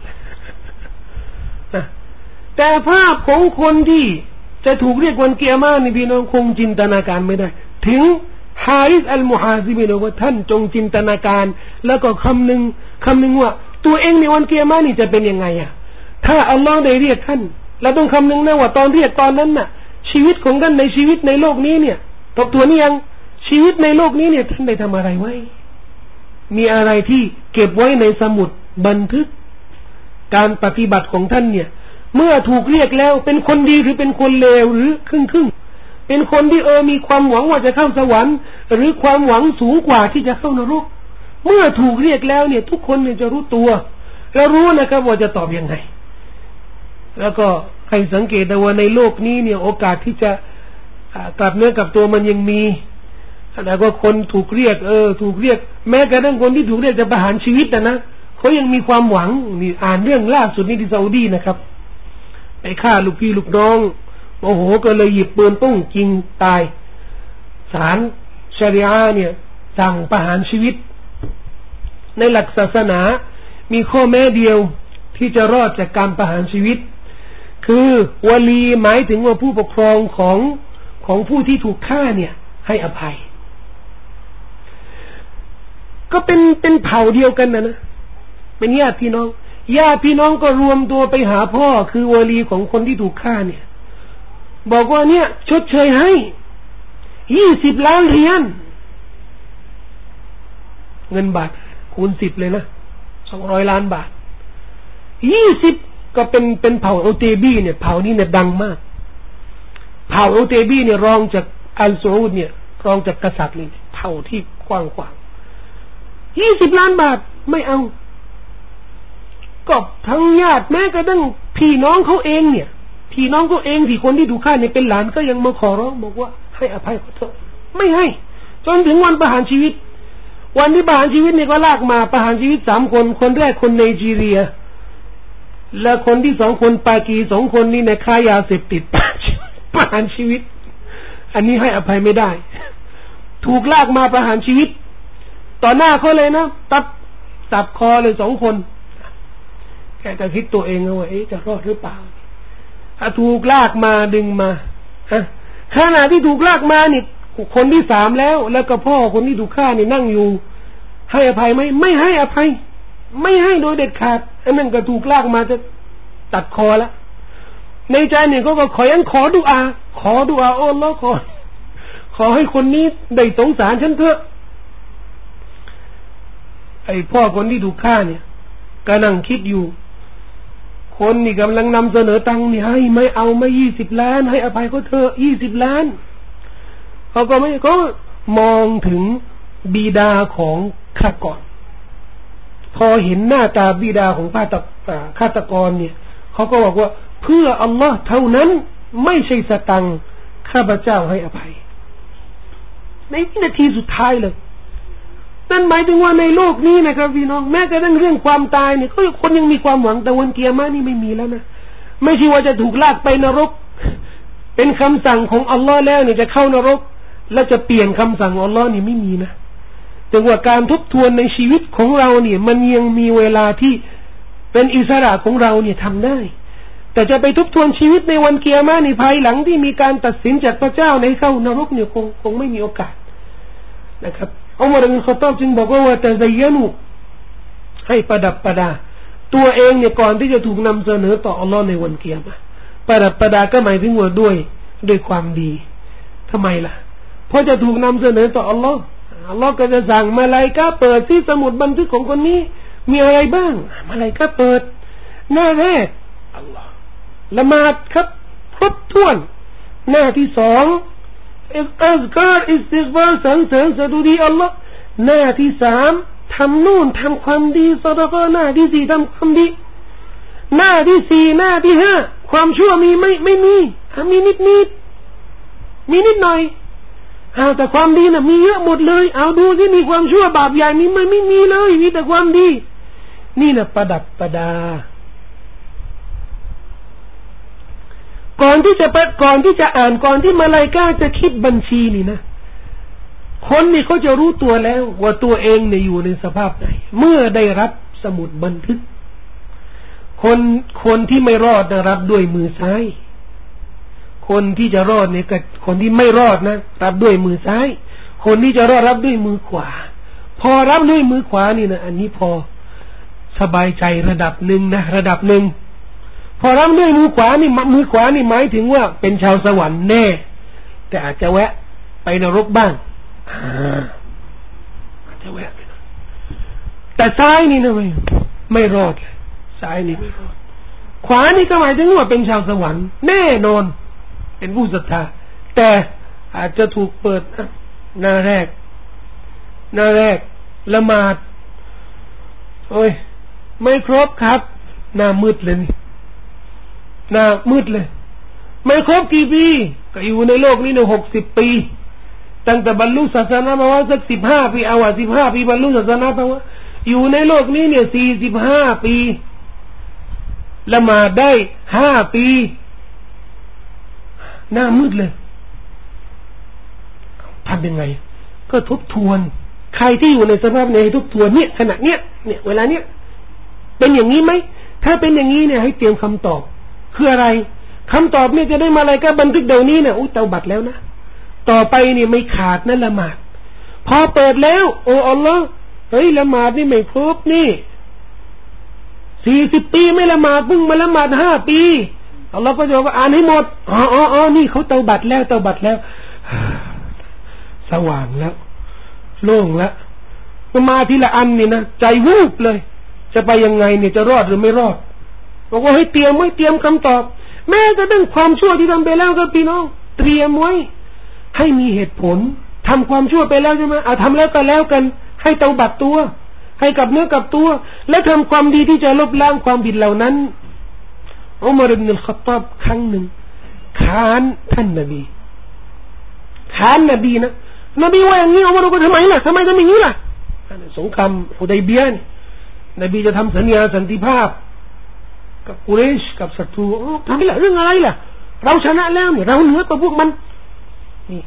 แต่ภาพของคนที่จะถูกเรียกวันกิยามะห์นี่พี่น้องคงจินตนาการไม่ได้ถึงฮาริษอัลมุฮาซิบินว่าท่านจงจินตนาการแล้วก็คำหนึ่งว่าตัวเองในวันกิยามะห์นี่จะเป็นยังไงถ้าอัลลอฮ์ได้เรียกท่านเราต้องคำหนึ่งนะว่าตอนเรียกตอนนั้นน่ะชีวิตของท่านในชีวิตในโลกนี้เนี่ยทบทวนยังชีวิตในโลกนี้เนี่ยท่านได้ทำอะไรไว้มีอะไรที่เก็บไว้ในสมุดบันทึกการปฏิบัติของท่านเนี่ยเมื่อถูกเรียกแล้วเป็นคนดีหรือเป็นคนเลวหรือครึ่งเป็นคนที่มีความหวังว่าจะเข้าสวรรค์หรือความหวังสูงกว่าที่จะเข้านรกเมื่อถูกเรียกแล้วเนี่ยทุกคนเนี่ยจะรู้ตัวแล้วรู้นะครับว่าจะตอบยังไงแล้วก็ให้สังเกตได้ว่าในโลกนี้เนี่ยโอกาสที่จะกลับเนื้อกลับตัวมันยังมีแล้วก็คนถูกเรียกถูกเรียกแม้กระทั่งคนที่ถูกเรียกจะประหารชีวิตนะเขายังมีความหวังนี่อ่านเรื่องล่าสุดนี้ที่ซาอุดีนะครับไปฆ่าลูกพี่ลูกน้องโมโหก็เลยหยิบปืนตุ้งยิงตายศาลชะรีอะห์เนี่ยศสั่งประหารชีวิตในหลักศาสนามีข้อแม้เดียวที่จะรอดจากการประหารชีวิตคือวลีหมายถึงว่าผู้ปกครองของผู้ที่ถูกฆ่าเนี่ยให้อภัยก็เป็นเผ่าเดียวกันนะเป็นญาติพี่น้องก็รวมตัวไปหาพ่อคือวลีของคนที่ถูกฆ่าเนี่ยบอกว่าเนี่ยชดเชยให้20 ล้านเหรียญเงินบาทคูณ10เลยนะ200 ล้านบาท20ก็เป็นเผ่าอุเตบีเนี่ยเผ่านี้เนี่ยดังมากเผ่าอุเตบีเนี่ยรองจากอัลซออูดเนี่ยรองจากกษัตริย์เลยเผ่าที่กว้างขวาง20 ล้านบาทไม่เอาก็ทั้งญาติแม้กระทั่งพี่น้องเขาเองเนี่ยพี่น้องเขาเองที่คนที่ถูกฆ่าเนี่ยเป็นหลานก็ยังมาขอร้องบอกว่าให้อภัยเขาเถอะไม่ให้จนถึงวันประหารชีวิตวันที่ประหารชีวิตเนี่ยก็ลากมาประหารชีวิต3 คนคนแรกคนไนจีเรียและคนที่2คนปากี2 คนนี่ในค้ายาเสพติดประหารชีวิตอันนี้ให้อภัยไม่ได้ถูกลากมาประหารชีวิตต่อหน้าเขาเลยนะตัดคอเลย2 คนแกก็คิดตัวเองว่าจะรอดหรือเปล่าถูกลากมาดึงมาขณะที่ถูกลากมานี่คนที่3แล้วก็พ่อคนที่ถูกฆ่านี่นั่งอยู่ให้อภัยไหมไม่ให้อภัยไม่ให้โดยเด็ดขาดอันนั้นก็ถูกลากมาจะตัดคอแล้วในใจเนี่ยก็ขอดุอาโอ้Allahขอให้คนนี้ได้สงสารฉันเถอะไอ้พ่อคนที่ถูกฆ่าเนี่ยก็นั่งคิดอยู่คนนี่กำลังนำเสนอตังค์นี่ให้ไม่เอาไม่20 ล้านให้อภัยเขาเถอะ20 ล้านเขาก็ไม่ก็มองถึงบิดาของฆาตกรพอเห็นหน้าตาบิดาของฆาตกรเนี่ยเขาก็บอกว่าเพื่ออัลลอฮ์เท่านั้นไม่ใช่สตังค์ข้าพเจ้าให้อภัยในนาทีสุดท้ายเลยนั่นหมายถึงว่าในโลกนี้นะครับพี่น้องแม้กระทั่งเรื่องความตายเนี่ยคนยังมีความหวังแต่วันกิยามะห์นี่ไม่มีแล้วนะไม่ใช่ว่าจะถูกลากไปนรกเป็นคำสั่งของอัลลอฮ์แล้วเนี่ยจะเข้านรกแล้วจะเปลี่ยนคำสั่งของอัลลอฮ์นี่ไม่มีนะแต่ว่าการทบทวนในชีวิตของเราเนี่ยมันยังมีเวลาที่เป็นอิสระของเราเนี่ยทำได้แต่จะไปทบทวนชีวิตในวันกิยามะห์ในภายหลังที่มีการตัดสินจากพระเจ้าในเข้านรกเนี่ยคงไม่มีโอกาสนะครับอุมัร อิบนุ ค็อฏฏอบจึงบอกว่าตะซัยยะนูให้ประดับประดาตัวเองเนี่ยก่อนที่จะถูกนำเสนอต่ออัลลอฮ์ในวันกิยามะห์ประดับประดาก็หมายถึงว่าด้วยความดีทำไมล่ะเพราะจะถูกนำเสนอต่ออัลลอฮ์ก็จะสั่งมลาอิกะห์เปิดที่สมุดบันทึกของคนนี้มีอะไรบ้างมลาอิกะห์เปิดหน้าแรกอัลลอฮ์ละหมาดครับครบถ้วนหน้าที่2อัซการอิสติฆฟารสรรเสริญสดุดีอัลลอฮ์หน้าที่3ทำนู่นทำความดีซอดะกอหน้าที่4ทำความดีหน้าที่4หน้าที่5ความชั่วมีไม่มีมีนิดหน่อยแต่ความดีน่ะมีเยอะหมดเลยเอาดูที่มีความชั่วบาปใหญ่มีไม่มีเลยมีแต่ความดีนี่น่ะประดับประดาก่อนที่จะอ่านก่อนที่มลาอิกะห์จะคิดบัญชีนี่นะคนนี่เขาจะรู้ตัวแล้วว่าตัวเองเนี่ยอยู่ในสภาพไหนเมื่อได้รับสมุดบันทึกคนที่ไม่รอดนะรับด้วยมือซ้ายคนที่จะรอดเนี่ยก็คนที่ไม่รอดนะรับด้วยมือซ้ายคนที่จะรอดรับด้วยมือขวาพอรับด้วยมือขวานี่นะอันนี้พอสบายใจระดับหนึ่งนะระดับหนึ่งพอรับด้วยมือขวานี่หมายถึงว่าเป็นชาวสวรรค์แน่แต่อาจจะแวะไปนรกบ้างอาจจะแวะไปแต่ซ้ายนี่นะไม่รอดเลยซ้ายนี่ไม่รอดขวานี่ก็หมายถึงว่าเป็นชาวสวรรค์แน่นอนเป็นผู้ศรัทธาแต่อาจจะถูกเปิดหน้าแรกละหมาดโอ้ยไม่ครบครับหน้ามืดเลยไม่ครบกี่ปีก็อยู่ในโลกนี้เนี่ย60 ปีตั้งแต่บรรลุศาสนามาว่าสัก15 ปี15 ปีบรรลุศาสนามาว่าอยู่ในโลกนี้เนี่ย45 ปีละหมาดได้5 ปีหน้ามืดเลยทำยังไงก็ทบทวนใครที่อยู่ในสภาพในทุกตัวเนี่ยขณะเนี้ยเวลาเนี้ยเป็นอย่างนี้ไหมถ้าเป็นอย่างนี้เนี่ยให้เตรียมคำตอบคืออะไรคำตอบเนี่ยจะได้มาอะไรก็บันทึกเดี๋ยวนี้เนี่ยเตาบัตรแล้วนะต่อไปเนี่ยไม่ขาดนะละหมาดพอเปิดแล้วโอ้อัลลอฮ์เฮ้ยละหมาดนี่ไม่ครบนี่40 ปีไม่ละหมาดเพิ่งมาละหมาด5 ปีอัลลอฮ์ก็จะบอกว่าอ่านให้หมดอ๋อนี่เขาเตาบัตรแล้วสว่างแล้วโล่งแล้วมาทีละอันนี่นะใจวูบเลยจะไปยังไงเนี่ยจะรอดหรือไม่รอดบอกว่าให้เตรียมไว้เตรียมคำตอบแม้จะเป็นความชั่วที่ทำไปแล้วก็พี่น้องเตรียมไว้ให้มีเหตุผลทำความชั่วไปแล้วใช่ไหมทำแล้วก็แล้วกันให้เตาบัตรตัวให้กับเนื้อกับตัวและทำความดีที่จะลบล้างความผิดเหล่านั้นอุมัร อิบนุล ค็อฏฏอบครั้งหนึ่งค้านท่านนบีนะนบีว่าอย่างนี้อุมัรก็ทำไมล่ะทำไมทำอย่างนี้ล่ะสงครามฮุดัยบียะห์นบีจะทำสัญญาสันติภาพกับกุเรชกับศัตรูทำไปละเรื่องอะไรล่ะเราชนะแล้วเนี่ยเราเหนือกว่าพวกมันนี่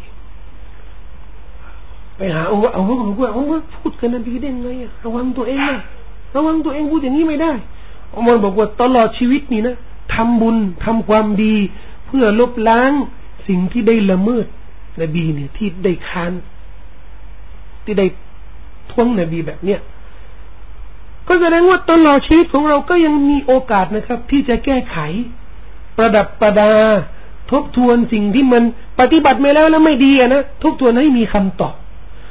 ไปหาเอาพูดกับนบีได้ไงระวังตัวเองนะระวังตัวเองพูดอย่างนี้ไม่ได้อุมัรบอกว่าตลอดชีวิตนี่นะทำบุญทำความดีเพื่อลบล้างสิ่งที่ได้ละเมิดนบีเนี่ยที่ได้ค้านที่ได้ท้วงนบีแบบเนี้ยก็แสดงว่าตลอดชีวิตของเราก็ยังมีโอกาสนะครับที่จะแก้ไขประดับประดาทบทวนสิ่งที่มันปฏิบัติไม่แล้วไม่ดีนะทบทวนให้มีคำตอบ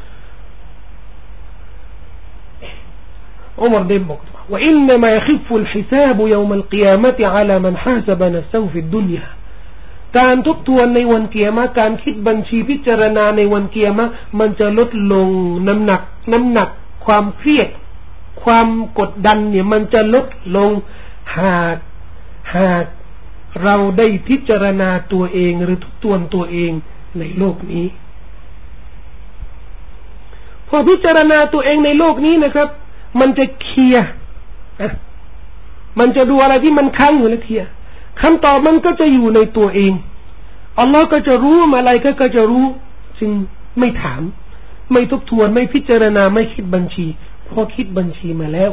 อุมัรได้บอกว่าอินนัมายัคิฟุลฮิซาบยอมัลกิยามะติอะลามันฮาซะบะนัฟซะฟิดดุนยาการทบทวนในวันกิยามะห์การคิดบัญชีพิจารณาในวันกิยามะห์มันจะลดลงน้ำหนักความเครียดความกดดันเนี่ยมันจะลดลงหากเราได้พิจารณาตัวเองหรือทบทวนตัวเองในโลกนี้พอพิจารณาตัวเองในโลกนี้นะครับมันจะเคลียร์มันจะดูอะไรที่มันค้างอยู่แล้วเคลียร์คำตอบมันก็จะอยู่ในตัวเองอัลลอฮ์ก็จะรู้อะไรก็จะรู้จึงไม่ถามไม่ทบทวนไม่พิจารณาไม่คิดบัญชีพอคิดบัญชีมาแล้ว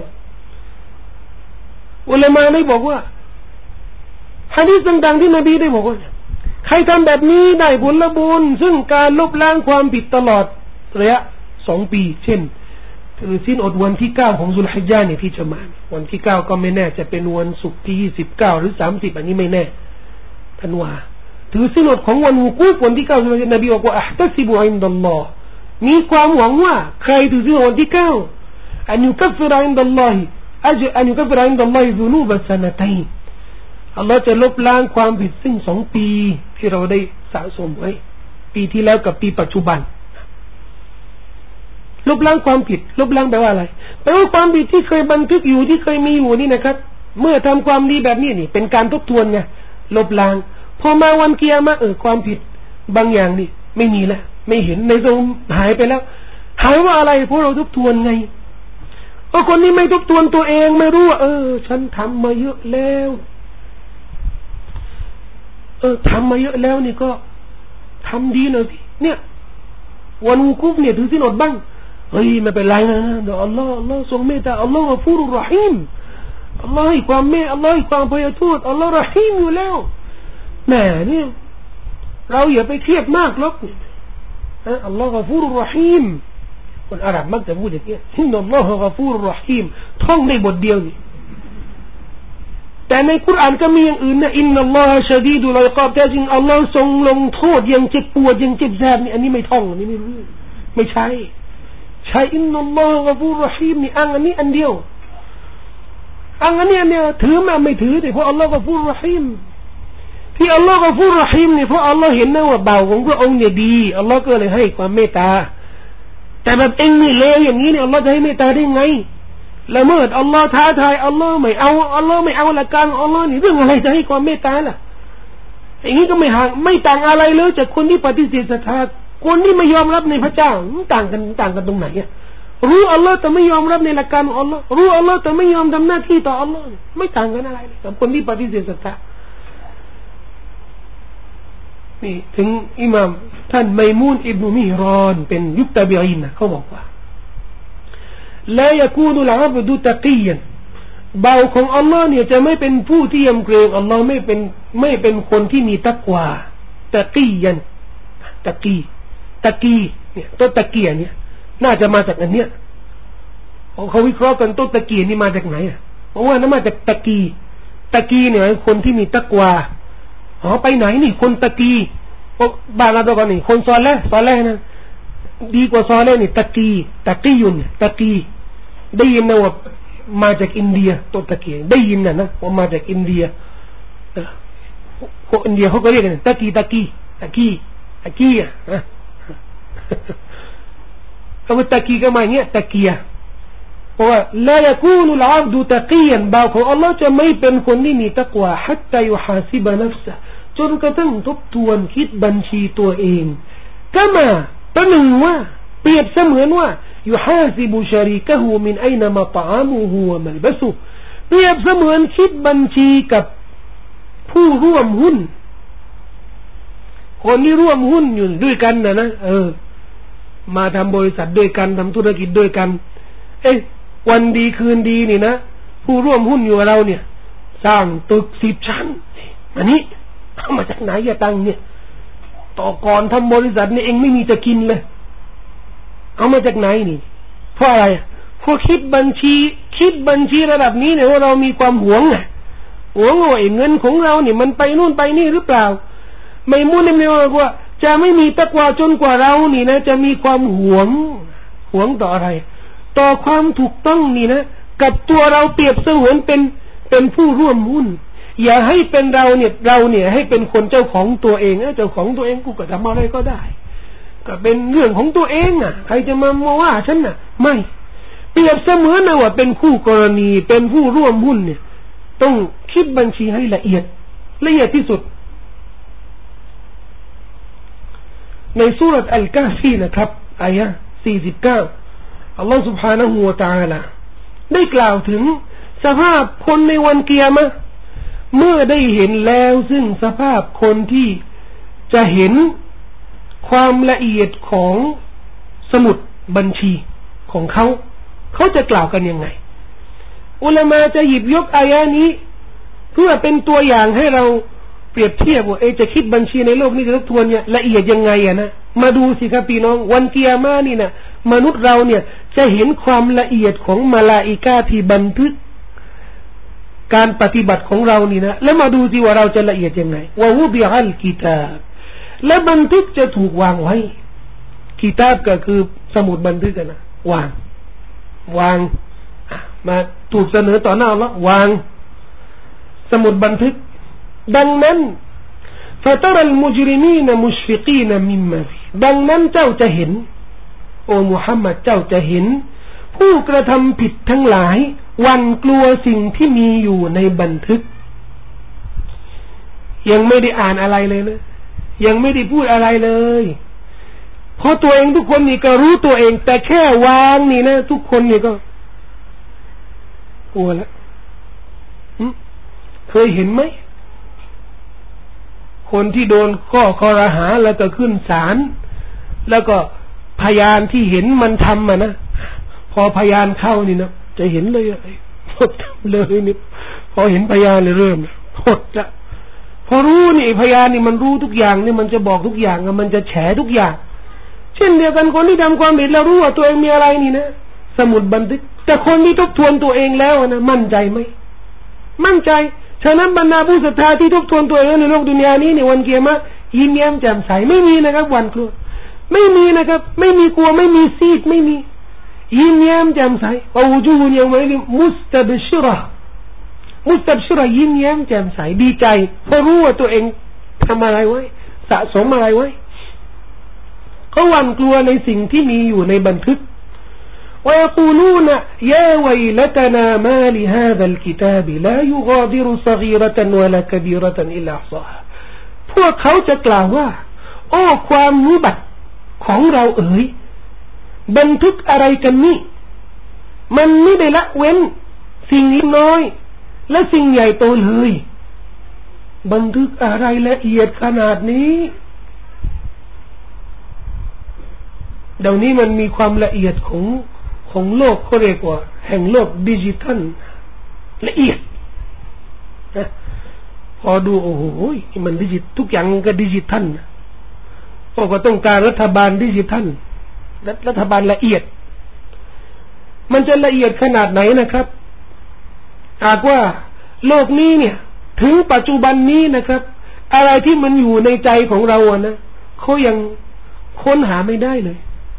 อุลามะได้บอกว่าหะดีษต่างๆที่นบีได้บอกว่าใครทำแบบนี้ได้ผลบุญซึ่งการลบล้างความผิดตลอดระยะ2 ปีเช่นถือศีลอดวันที่9ของซุลฮิจญะห์เนี่ยที่จะมาวันที่9ก็ไม่แน่จะเป็นวันศุกร์ที่29หรือ30อันนี้ไม่แน่ธันวาถือศีลอดของวันวุกูฟวันที่9ซุลฮิจญะห์นบีบอกว่าอัห์ตัซิบุอินดัลลอฮ์มีความหวังว่าใครถือศีลวันที่9อันยุคัฟฟิรอินดัลลอฮิอันยุคัฟฟิรอินดัลลอฮิซุนูบะซะนะตัยน์อัลลอฮ์จะลบล้างความผิดซึ่ง2 ปีที่เราได้สะสมไว้ปีที่แล้วกับปีปัจจุบันลบล้างความผิดลบล้างแปลว่าอะไรแปลว่าความผิดที่เคยบันทึกอยู่ที่เคยมีอยู่นี่นะครับเมื่อทำความดีแบบนี้นี่เป็นการทบทวนไงลบล้างพอมาวันกิยามะห์ความผิดบางอย่างนี่ไม่มีแล้วไม่เห็นในสมหายไปแล้วหายว่าอะไรเพราะเราทบทวนไงคนนี้ไม่ทบทวนตัวเองไม่รู้ว่าฉันทำมาเยอะแล้วทำมาเยอะแล้วนี่ก็ทำดีหน่อยสิเนี่ยวันวุกูฟเนี่ยถือศีลอดบ้างเฮ้ยไม่เป็นไรนะเดี๋ยวอัลลอฮ์ทรงเมตตาอัลลอฮ์กอฟูรุรเราะฮีมอัลลอฮ์ให้ความเมตตาอัลลอฮ์ให้ความอภัยโทษอัลลอฮ์เราะฮีมอยู่แล้วแหมนี่เราอย่าไปเครียดมากหรอกอัลลอฮ์กอฟูรุรเราะฮีมคนอาหรับมักจะพูดอย่างนี้อินนัลลอฮ์กอฟูรุรเราะฮีมท่องได้บทเดียวนี่แต่ในกุรอานก็มีอย่างอื่นนะอินนัลลอฮะชะดีดุลอิกาบแต่จริงอัลลอฮ์ทรงลงโทษอย่างเจ็บปวดอย่างเจ็บแสบนี่อันนี้ไม่ท่องอันนี้ไม่รู้ไม่ใช่อินนัลลอฮะกอฟูรุรเราะฮีมนี่อันนี้อันเดียวอันนี้เนี่ยถือมาไม่ถือแต่เพราะอัลลอฮ์กอฟูรุรเราะฮีมที่อัลลอฮ์กอฟูรุรเราะฮีมนี่เพราะอัลลอฮ์เห็นนะว่าบ่าวของพระองค์เนี่ยดีอัลลอฮ์ก็เลยให้ความเมตตาแต่แบบเองนี่เลวอย่างนี้เนี่ยอัลลอฮ์จะให้เมตตาได้ไงละเมิดอัลลอฮ์ท้าทายอัลลอฮ์ไม่เอาอัลลอฮ์ไม่เอาละกันอัลลอฮ์นี่เรื่องอะไรจะให้ความเมตตาล่ะอย่างนี้ก็ไม่ต่างอะไรเลยจากคนที่ปฏิเสธศรัทธาคนที่ไม่ยอมรับในพระเจ้าต่างกันตรงไหนอ่ะรู้อัลลอฮ์แต่ไม่ยอมรับในหลักการของอัลลอฮ์รู้อัลลอฮ์แต่ไม่ยอมทำหน้าที่ต่ออัลลอฮ์ไม่ต่างกันอะไรกับคนที่ปฏิเสธศรัทธานี่ถึงอิหม่ามท่านไมมูนอิบนุมิฮรานเป็นยุคตาบีอีนนะเขาบอกว่าลายกูนุลอับดุตะกียันบ่าวของอัลลอฮ์เนี่ยจะไม่เป็นผู้ที่ยำเกรงอัลลอฮ์ไม่เป็นคนที่มีตักวาตะกียันตะกีเนี่ยต้นตะเกียเนี่ยน่าจะมาจากอันเนี้ยเขาวิเคราะห์กันต้นตะเกียนี่มาจากไหนอ่ะเพราะว่านั่นมาจากตะกีเนี่ยคนที่มีตักวาไปไหนนี่คนตะกีบ้านเราตัวก่อนนี่คนซอเลห์นะดีกว่าซอเลห์นี่ตะกียุนตะกีได้ยินนะว่ามาจากอินเดียต้นตะเกียได้ยินนะว่ามาจากอินเดียคนอินเดียเขาก็เรียกกันตะกีอ่ะคำว่าตะกีก็มาอย่างเงี้ยตะเกียเพราะว่าลายกูนุลอับดุตะกียันบ่าวของอัลลอฮ์จะไม่เป็นคนที่มีตักวาฮัตตายุฮาซิบะนัฟซะจนกระทั่งทบทวนคิดบัญชีตัวเองก็มาประหนึ่งว่าเปรียบเสมือนว่ายุฮาซิบุชาริกะฮูมินอัยนะมะตะอามุฮูวะมัลบะซุเปรียบเสมือนคิดบัญชีกับผู้ร่วมหุ้นคนที่ร่วมหุ้นอยู่ด้วยกันนะมาทำบริษัทด้วยกันทำธุรกิจด้วยกันวันดีคืนดีนี่นะผู้ร่วมหุ้นอยู่กับเราเนี่ยสร้างตึก10 ชั้นอันนี้เอามาจากไหนอย่าตังเนี่ยต่อก่อนทำบริษัทนี่เองไม่มีจะกินเลยเอามาจากไหนนี่เพราะอะไรเพราะคิดบัญชีระดับนี้เนี่ยว่าเรามีความหวงไงหวงว่าเงินของเราเนี่ยมันไปนู่นไปนี่หรือเปล่าไม่มุ่งในว่าจะไม่มีตักวาจนกว่าเรานี่นะจะมีความหวงต่ออะไรต่อความถูกต้องนี่นะกับตัวเราเปรียบเสมือนเป็นผู้ร่วมหุ้นอย่าให้เป็นเราเนี่ยให้เป็นคนเจ้าของตัวเองเจ้าของตัวเองกูก็ทำอะไรก็ได้ก็เป็นเรื่องของตัวเองใครจะมาว่าฉันไม่เปรียบเสมือนว่าเป็นคู่กรณีเป็นผู้ร่วมหุ้นเนี่ยต้องคิดบัญชีให้ละเอียดที่สุดในซูเราะห์อัลกะฮฟีนะครับอายะห์49อัลลอฮฺ سبحانه และ تعالى ได้กล่าวถึงสภาพคนในวันกิยามะห์เมื่อได้เห็นแล้วซึ่งสภาพคนที่จะเห็นความละเอียดของสมุดบัญชีของเขาจะกล่าวกันยังไงอุลามะจะหยิบยกอายะห์นี้เพื่อเป็นตัวอย่างให้เราเปรียบเทียบว่าจะคิดบัญชีในโลกนี้จะทบทวนเนี่ยละเอียดยังไงนะมาดูสิครับพี่น้องวันกิยามะห์นี่นะมนุษย์เราเนี่ยจะเห็นความละเอียดของมลาอิกะฮ์ที่บันทึกการปฏิบัติของเรานี่นะแล้วมาดูสิว่าเราจะละเอียดยังไงวะวุบิอัลกิตาบและบันทึกจะถูกวางไว้กิตาบก็คือสมุดบันทึกนะวางมาถูกเสนอต่อหน้าอัลเลาะห์วางสมุดบันทึกดังนั้นفترى المجرمين مشفقين مما فيهดังนั้นเจ้าจะเห็นโอ้มุฮัมมัดเจ้าจะเห็นผู้กระทำผิดทั้งหลายหวั่นกลัวสิ่งที่มีอยู่ในบันทึกยังไม่ได้อ่านอะไรเลยนะยังไม่ได้พูดอะไรเลยเพราะตัวเองทุกคนนี่ก็รู้ตัวเองแต่แค่วางนี่นะทุกคนนี่ก็กลัวแล้วเคยเห็นไหมคนที่โดนข้อคอรหาแล้วก็ขึ้นศาลแล้วก็พยานที่เห็นมันทำนะพอพยานเข้านี่นะจะเห็นเลยเลยนี่พอเห็นพยานเลยเริ่มหดละพอรู้นี่พยานนี่มันรู้ทุกอย่างนี่มันจะบอกทุกอย่างมันจะแฉทุกอย่างเช่นเดียวกันคนที่ทำความผิดแล้วรู้ว่าตัวเองมีอะไรนี่นะสมุดบันทึกแต่คนที่ทบทวนตัวเองแล้วนะมั่นใจไหมมั่นใจฉะนั้นบรรดาผู้ศรัทธาที่ทบทวนตัวเองในโลกดุนยานี้ในวันกิยามะห์ยิ้มแย้มแจ่มใสไม่มีนะครับหวั่นกลัวไม่มีนะครับไม่มีกลัวไม่มีซีดไม่มียิ้มแย้มแจ่มใสเอาวูจูฮุนยะมัยดิมุสตับชิเราะห์ยิ้มแย้มแจ่มใสดีใจเพราะรู้ว่าตัวเองทำอะไรไว้สะสมอะไรไว้เขาหวั่นกลัวในสิ่งที่มีอยู่ในบันทึกويقولون يا ويلتنا ما لهذا الكتاب لا يغادر صغيرة ولا كبيرة إلا أحصاها พวกเขาจะกล่าวว่าโอ้ความวิบัติของเราบันทึกอะไรกันนี่มันไม่ได้ละเว้นสิ่งน้อยและสิ่งใหญ่โตเลยบันทึกอะไรละเอียดขนาดนี้เดี๋ยวนี้มันมีความละเอียดของของโลกเขาเรียกว่าแห่งโลกดิจิทัลละเอียดนะพอดูโอ้โหมันดิจิตทุกอย่างก็ดิจิทัลก็ต้องการรัฐบาลดิจิทัลรัฐบาลละเอียดมันจะละเอียดขนาดไหนนะครับหากว่าโลกนี้เนี่ยถึงปัจจุบันนี้นะครับอะไรที่มันอยู่ในใจของเราอ่ะนะเขายังค้นหาไม่ได้เลย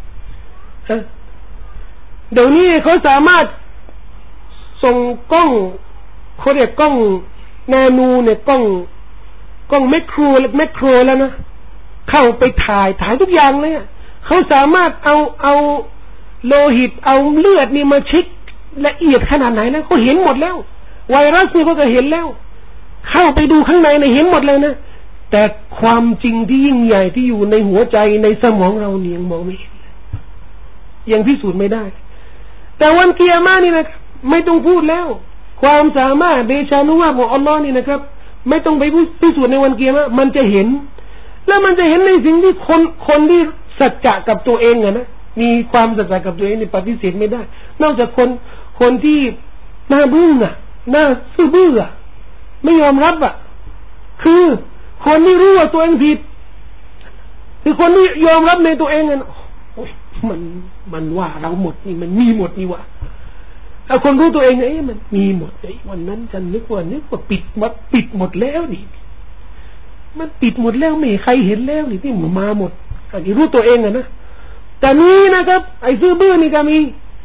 เดี๋ยวนี้เขาสามารถส่งกล้องเขาเรียกกล้องนาโนเนี่ยกล้องแมคโครแล้วนะเข้าไปถ่ายทุกอย่างเลยเขาสามารถเอาโลหิตเอาเลือดนี่มาเช็คละเอียดขนาดไหนนะเขาเห็นหมดแล้วไวรัสนี่เขาก็เห็นแล้วเข้าไปดูข้างในเนี่ยเห็นหมดเลยนะแต่ความจริงที่ยิ่งใหญ่ที่อยู่ในหัวใจในสมองเราเนี่ยยังมองไม่เห็นยังพิสูจน์ไม่ได้แต่วันกิยามะห์นี่นะไม่ต้องพูดแล้วความสามารถเดชานุภาพของอัลลอฮ์นี่นะครับไม่ต้องไปพิสูจน์ในวันกิยามะห์มันจะเห็นแล้วมันจะเห็นในสิ่งที่คนที่สัจจะกับตัวเองนะมีความสัจจะกับตัวเองนี่ปฏิเสธไม่ได้นอกจากคนที่หน้าบึ้งหน้าซื่อบื้อไม่ยอมรับคือคนที่รู้ว่าตัวเองผิดคือคนที่ยอมรับในตัวเองมันว่าเราหมดนี่มันมีหมดนี่วะแต่คนรู้ตัวเองมันมีหมดวันนั้นฉันนึกว่าปิดหมดแล้วนี่มันปิดหมดแล้วไม่ใครเห็นแล้วนี่ที่มาหมดอันนี้รู้ตัวเองนะแต่นี้นะครับไอ้ซื่อบื้อนี่ก็มี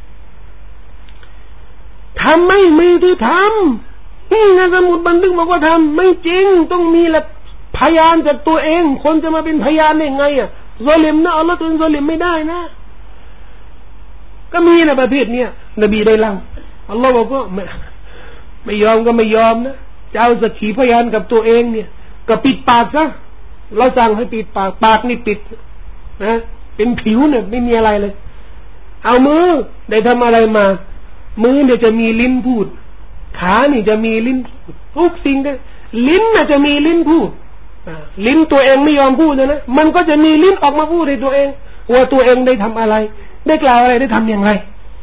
ทำไม่มีที่ทำนี่นะสมุดบันทึกบอกว่าทำไม่จริงต้องมีหลักพยานจากตัวเองคนจะมาเป็นพยานได้ไงซอลิมนะอัลลอฮฺตัวซอลิมไม่ได้นะก็มีในประเทศเนี้ยนบีได้เล่าอัลลอฮฺบอกว่าไม่ยอมก็ไม่ยอมนะจะเอาสักขีพยานกับตัวเองเนี่ยก็ปิดปากซะเราสั่งให้ปิดปากนี่ปิดนะเป็นผิวเนี่ยไม่มีอะไรเลยเอามือได้ทำอะไรมามือเนี่ยจะมีลิ้นพูดขานี่จะมีลิ้นพูดทุกสิ่งก็ลิ้นน่ะจะมีลิ้นพูดลิ้นตัวเองไม่ยอมพูดนะมันก็จะมีลิ้นออกมาพูดในตัวเองว่าตัวเองได้ทำอะไรได้กล่าวอะไรได้ทำอย่างไร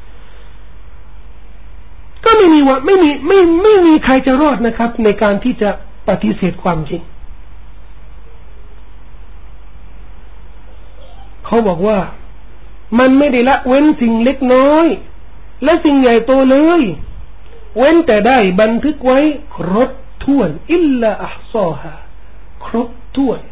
ก็ไม่มีใครจะรอดนะครับในการที่จะปฏิเสธความจริงเขาบอกว่ามันไม่ได้ละเว้นสิ่งเล็กน้อยและสิ่งใหญ่โตเลยเว้นแต่ได้บันทึกไว้ครบถ้วนอิลลาอัฮซอฮาครบถ้วน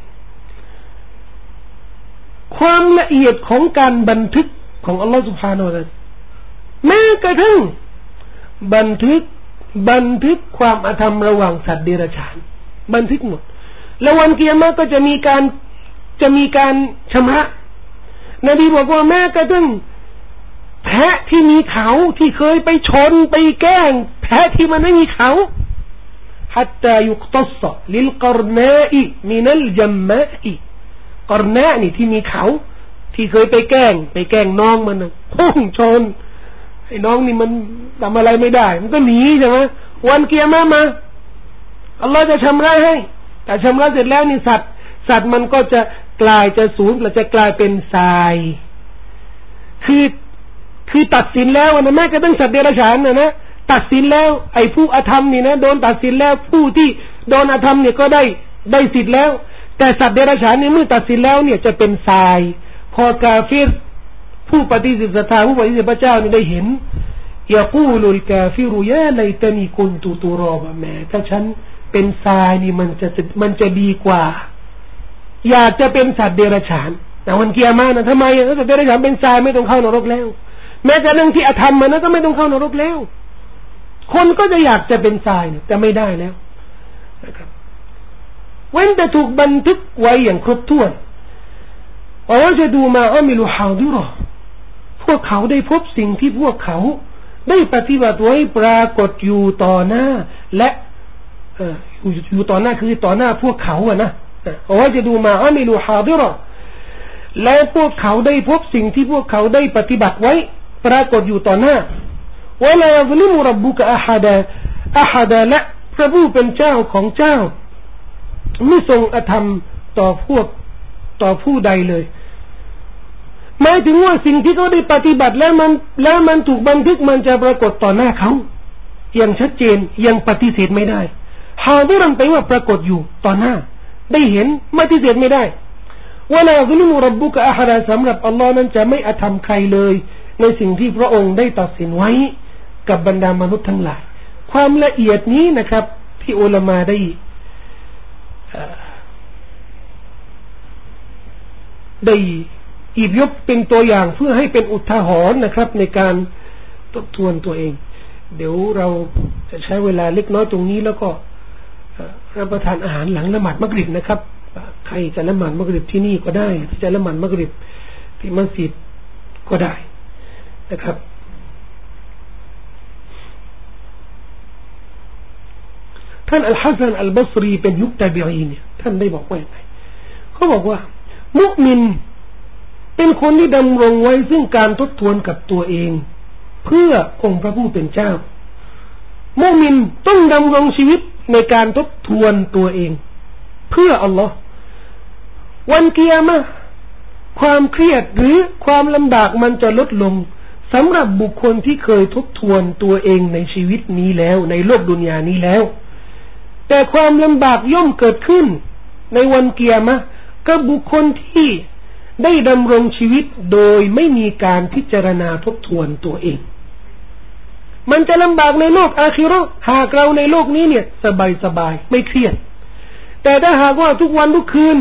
ความละเอียดของการบันทึกของอัลลอฮฺ سبحانه และ تعالى แม้กระทั่งบันทึกความอาธรรมระหว่างสัตว์เดรัจฉานบันทึกหมดแล้ววันกิยามะห์ก็จะมีการชำระนบีบอกว่าแม้กระทั่งแพะที่มีเขาที่เคยไปชนไปแกล้งแพะที่มันไม่มีเขาحتى يقتص للقرناء من الجماء กอรนานี่ที่มีเขาที่เคยไปแกล้งน้องมันพุ่งชนไอ้น้องนี่มันทำอะไรไม่ได้มันก็หนีใช่ไหมวันกิยามะห์มาอัลลอฮฺจะชำระให้แต่ชำระเสร็จแล้วนี่สัตว์มันก็จะสูญจะกลายเป็นทรายคือตัดสินแล้วนะแม้กระทั่งสัตว์เดรัจฉานนะตัดสินแล้วไอ้ผู้อธรรมนี่นะโดนตัดสินแล้วผู้ที่โดนอธรรมเนี่ยก็ได้สิทธิ์แล้วแต่สัตว์เดรัจฉานนี่เมื่อตัดสินแล้วเนี่ยจะเป็นทรายพอกาฟิรผู้ปฏิเสธศรัทธาผู้ปฏิเสธพระเจ้านี่ได้เห็นยะกูลุลกาฟิรุยาไลตานีกุนตุตุรอบะแม้ถ้าฉันเป็นทรายนี่มันจะดีกว่าอยากจะเป็นสัตว์เดรัจฉานแต่วันกิยามะห์นะทำไมสัตว์เดรัจฉานเป็นทรายไม่ต้องเข้านรกแล้วแม้แต่เรื่องที่อธรรมมันก็ไม่ต้องเข้านรกแล้วคนก็จะอยากจะเป็นทรายเนี่ยแต่ไม่ได้แล้วนะครับเว้นแต่ถูกบันทึกไว้อย่างครบถ้วนว่าจะดูมาอามิลุฮาดิรอพวกเขาได้พบสิ่งที่พวกเขาได้ปฏิบัติไว้ปรากฏอยู่ต่อหน้าและอยู่ต่อหน้าคือต่อหน้าพวกเขานะว่าจะดูมาอามิลุฮาดิรอและพวกเขาได้พบสิ่งที่พวกเขาได้ปฏิบัติไว้ปรากฏอยู่ต่อหน้าولا يظلم ربك أحدا และพระผู้เป็นเจ้าของเจ้าไม่ทรงอธรรมต่อผู้ใดเลยหมายถึงว่าสิ่งที่เขาได้ปฏิบัติแล้วมันถูกบันทึกมันจะปรากฏต่อหน้าเขาอย่างชัดเจนยังปฏิเสธไม่ได้ฮาดิรันไปว่าปรากฏอยู่ต่อหน้าได้เห็นปฏิเสธไม่ได้ว่าลาซุลิมุร็อบบุกะอะฮะดะสำหรับอัลลอฮ์นั้นจะไม่อธรรมใครเลยในสิ่งที่พระองค์ได้ตัดสินไว้กับบรรดามนุษย์ทั้งหลายความละเอียดนี้นะครับที่อุลามะได้หยิบยกเป็นตัวอย่างเพื่อให้เป็นอุทาหรณ์นะครับในการทบทวนตัวเองเดี๋ยวเราจะใช้เวลาเล็กน้อยตรงนี้แล้วก็รับประทานอาหารหลังละหมาดมักริบนะครับใครจะละหมาดมักริบที่นี่ก็ได้จะละหมาดมักริบที่มัสยิดก็ได้นะครับท่านอัลฮัสซันอัลบัศรีเป็นยุคตาบีอีนเนี่ยท่านได้บอกว่าอย่างไรเขาบอกว่ามุมินเป็นคนที่ดำรงไว้ซึ่งการทบทวนกับตัวเองเพื่อองค์พระผู้เป็นเจ้ามุมินต้องดำรงชีวิตในการทบทวนตัวเองเพื่ออัลลอฮ์วันกิยามะห์ความเครียดหรือความลำบากมันจะลดลงสำหรับบุคคลที่เคยทบทวนตัวเองในชีวิตนี้แล้วในโลกดุนยานี้แล้วแต่ความลำบากย่อมเกิดขึ้นในวันกิยามะห์กับบุคคลที่ได้ดำรงชีวิตโดยไม่มีการพิจารณาทบทวนตัวเองมันจะลำบากในโลกอาคิเราะห์หากเราในโลกนี้เนี่ยสบายไม่เครียดแต่ถ้าหากว่าทุกวันทุกคืน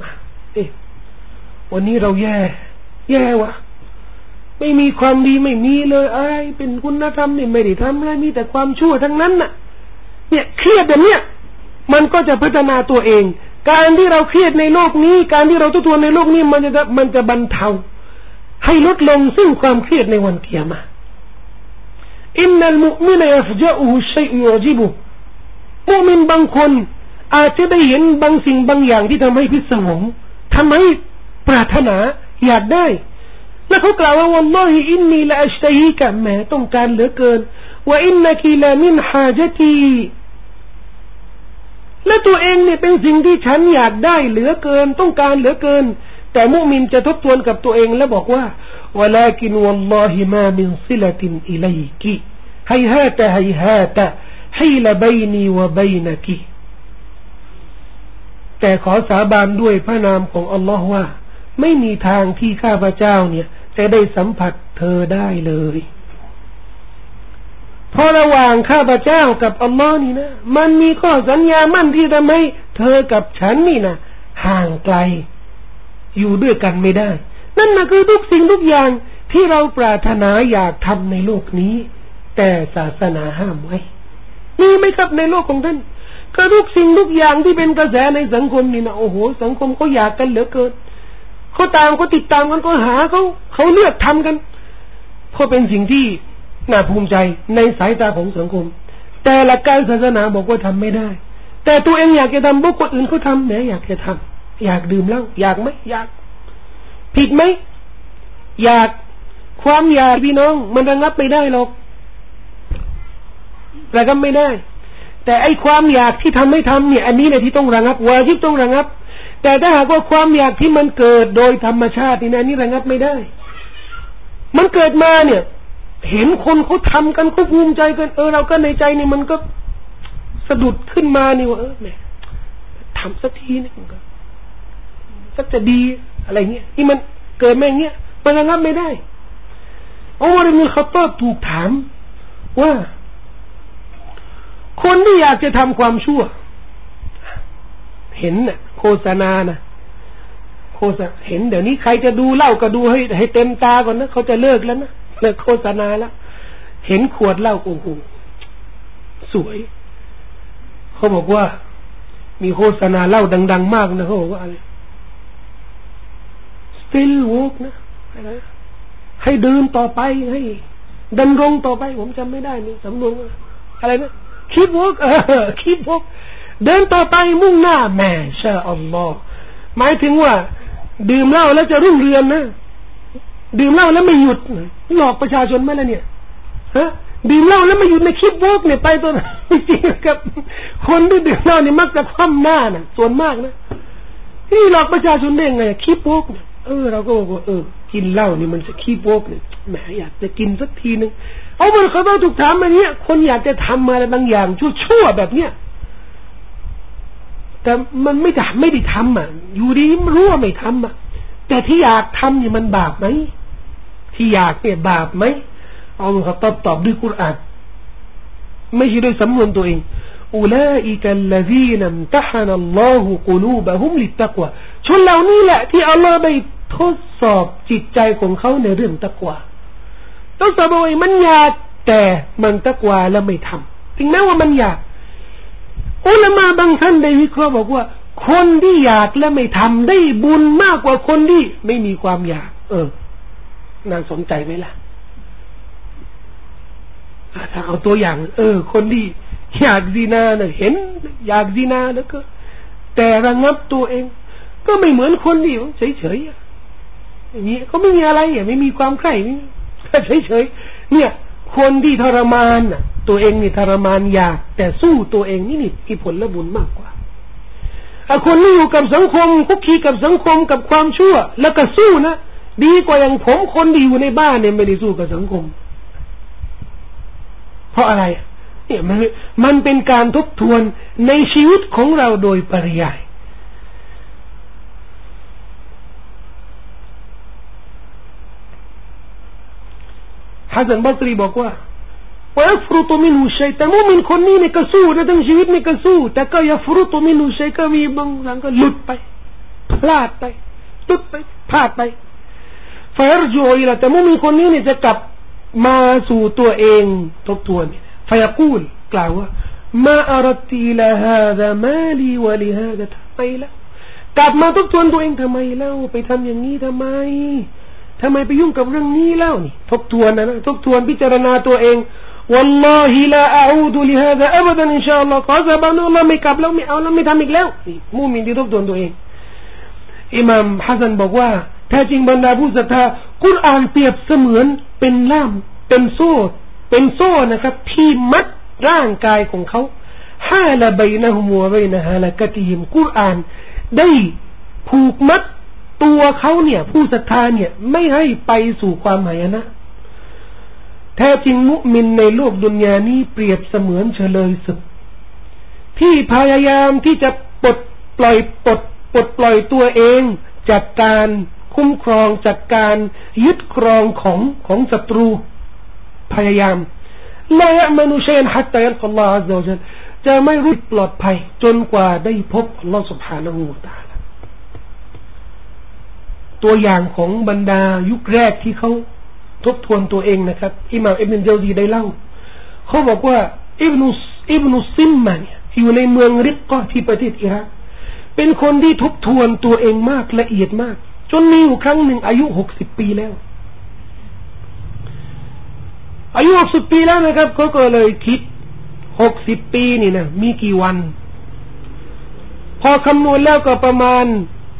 วันนี้เราแย่วะไม่มีความดีไม่มีเลยอะไรเป็นคุณธรรมนี่ไม่ได้ทำอะไรมีแต่ความชั่วทั้งนั้นน่ะเนี่ยเครียดแบบเนี้ยมันก็จะพัฒนาตัวเองการที่เราเครียดในโลกนี้การที่เราทบทวนในโลกนี้มันจะบรรเทาให้ลดลงซึ่งความเครียดในวันกิยามะห์อินนัลมุอ์มินยัฟญะอุฮุชัยอุยุจิบุมุมินบางคนอาจจะได้เห็นบางสิ่งบางอย่างที่ทำให้พิศวงทำให้ปรารถนาอยากได้แล้วเขากล่าวว่าวัลลอฮิอินนีละอัชตะฮีกะแม้ต้องการเหลือเกินว่าอินนะกีละมินฮาญะตีและตัวเองเนี่ยเป็นสิ่งที่ฉันอยากได้เหลือเกินต้องการเหลือเกินแต่มุมินจะทบทวนกับตัวเองและบอกว่าวะลากินวัลลอฮิมามินซิละตินอิลัยกิฮัยฮาตะฮีละบัยนีวะบัยนะกิแต่ขอสาบานด้วยพระนามของอัลลอฮ์ว่าไม่มีทางที่ข้าพเจ้าเนี่ยจะได้สัมผัสเธอได้เลยเพราะระหว่างข้าพเจ้ากับอัลลอฮ์นี่นะมันมีข้อสัญญามั่นที่ทำให้เธอกับฉันนี่นะห่างไกลอยู่ด้วยกันไม่ได้นั่นนะคือทุกสิ่งทุกอย่างที่เราปรารถนาอยากทำในโลกนี้แต่ศาสนาห้ามไว้มีไหมครับในโลกของท่านก็ทุกสิ่งทุกอย่างที่เป็นกระแสในสังคมนี่นะโอ้โหสังคมเขาอยากกันเหลือเกินเขาติดตามกันก็หาเขาเลือกทำกันเพราะเป็นสิ่งที่น่าภูมิใจในสายตาของสังคมแต่หลักการศาสนาบอกว่าทำไม่ได้แต่ตัวเองอยากจะทำพวกคนอื่นเขาทำแหมอยากจะทำอยากดื่มเหล้าอยากไหมอยากผิดไหมอยากความอยากพี่น้องมันระงับไม่ได้หรอกระงับไม่ได้แต่ไอ้ความอยากที่ทำให้ทำเนี่ยอันนี้แหละที่ต้องระงับวาญิบต้องระงับแต่ถ้าหากว่าความอยากที่มันเกิดโดยธรรมชาตินี่นะนี่ระงับไม่ได้มันเกิดมาเนี่ยเห็นคนเขาทำกันเขาภูมิใจกันเราก็ในใจนี่มันก็สะดุดขึ้นมานี่ว่าแหมทำสักทีนึงก็จะดีอะไรเงี้ยนี่มันเกิดมาอย่างเงี้ยมันระงับไม่ได้อุมัร อิบนุล ค็อฏฏอบถูกถามว่าคนที่อยากจะทำความชั่วเห็นน่ะโฆษณานะเห็นเดี๋ยวนี้ใครจะดูเหล้าก็ดูให้เต็มตาก่อนนะเขาจะเลิกแล้วนะเลิกโฆษณาแล้วเห็นขวดเหล้าโอ้โหสวยเขาบอกว่ามีโฆษณาเหล้าดังๆมากนะเขาบอกว่าอะไร still walk นะอะไรให้เดินต่อไปให้ดำรงต่อไปผมจำไม่ได้นี่สำนวนอะไรนะ keep walk keep walk เดินต่อไปมุ่งหน้าแม่ชาอัลลอฮ์หมายถึงว่าดื่มเหล้าแล้วจะรุ่งเรืองนะดื่มเหล้าแล้วไม่หยุดหลอกประชาชนไหมล่ะเนี่ยฮะดื่มเหล้าแล้วไม่หยุดในคลิปวอล์กเนี่ยไปตัวจริงๆกับคนที่ดื่มเหล้านี่มักจะคว่ำหน้าน่ะส่วนมากนะที่หลอกประชาชนได้ไงคลิปวอล์กเราก็บอกว่าคกินเหล้านี่มันจะขี้โป๊กเนี่ยแหมอยากจะกินสักทีนึงเอามันเขาต้องถูกถามแบบนี้คนอยากจะทำอะไรบางอย่างชั่วๆแบบเนี้ยแต่มันไม่ได้ทำอยู่ดีรู้ว่าไม่ทำแต่ที่อยากทำเนี่ยมันบาปไหมที่อยากเนี่ยบาปไหมเอาเขาตอบด้วยกุรอานไม่ใช่ด้วยสำนวนตัวเองอูลาอิกัลลซีนัมตะฮะนัลลอฮุกุลูบะฮุมลิตตักวาชนเหล่านี้แหละที่อัลลอฮ์ได้ทดสอบจิตใจของเขาในเรื่องตักวาต้องสอบว่ามันอยากแต่มันตักวาแล้วไม่ทำถึงแม้ว่ามันอยากอุลามะบางท่านได้วิเคราะห์บอกว่าคนที่อยากและไม่ทำได้บุญมากกว่าคนที่ไม่มีความอยากน่าสนใจไหมล่ะถ้าเอาตัวอย่างคนที่อยากซินาเนี่ยเห็นอยากซินาแล้วก็แต่ระงับตัวเองก็ไม่เหมือนคนที่เฉยๆอย่างนี้เขาไม่มีอะไรไม่มีความใคร่เฉยๆเนี่ยคนที่ทรมานตัวเองนี่ทรมานอยากแต่สู้ตัวเองนี่มีผลและบุญมากกว่าคนที่อยู่กับสังคมคุกคีกับสังคมกับความชั่วแล้วก็สู้นะดีกว่าอย่างผมคนที่อยู่ในบ้านเนี่ยไม่ได้สู้กับสังคมเพราะอะไรเนี่ยมันเป็นการทบทวนในชีวิตของเราโดยปริยายฮัสซันบัสรีบอกว่าويفرط منه شيء แต่มุมินคนนี้เนี่ยก็สู้นะทั้งชีวิตเนี่ยก็สู้แต่ก็يفرط منه شيءก็มีบางครั้งก็หลุดไปพลาดไปตุดไปพลาดไปفيرجع الى แต่มุมินคนนี้เนี่ยจะกลับมาสู่ตัวเองทบทวนفيقول กล่าวว่าما أردت إلى هذا مالي ولهذا ทำไมล่ะกลับมาทบทวนตัวเองทำไมเล่าไปทำอย่างนี้ทำไมไปยุ่งกับเรื่องนี้เล่านี่ทบทวนนะทบทวนพิจารณาตัวเองوالله لا أعود لهذا أبدا إن شاء الله ขอสาบานว่าไม่กลับแล้วไม่เอาแล้วไม่ทำอีกแล้วนี่มุมินที่ทบทวนตัวเองอิหม่ามฮัสซันบอกว่าแท้จริงบรรดาผู้ศรัทธากุรอานเปรียบเสมือนเป็นล่ามเป็นโซ่นะครับที่มัดร่างกายของเขาฮาละบัยนะฮุมวะบัยนะฮาละกะติฮิมกุรอานได้ผูกมัดตัวเขาเนี่ยผู้ศรัทธาเนี่ยไม่ให้ไปสู่ความหายนะแท้จริงมุมินในโลกดุนยานี้เปรียบเสมือนเฉลยศึกที่พยายามที่จะปลดปล่อยตัวเองจากการคุ้มครองจากการยึดครองของศัตรูพยายามละยะมนุชัยฮัตตายัลกัลลอฮฺอัซซะวะญัลจะไม่รู้ปลอดภัยจนกว่าได้พบอัลลอฮฺ سبحانه และ تعالى ตัวอย่างของบรรดายุคแรกที่เขาทบทวนตัวเองนะครับอิหม่ามอิบนุเจาซีได้เล่าเขาบอกว่าอิบนุซิมมาเนี่ยอยู่ในเมืองริกกะที่ประเทศอิรักเป็นคนที่ทบทวนตัวเองมากละเอียดมากจนมีอยู่ครั้งหนึ่งอายุ60ปีแล้วอายุ60ปีแล้วนะครับเขาก็เลยคิด60ปีนี่นะมีกี่วันพอคำนวณแล้วก็ประมาณ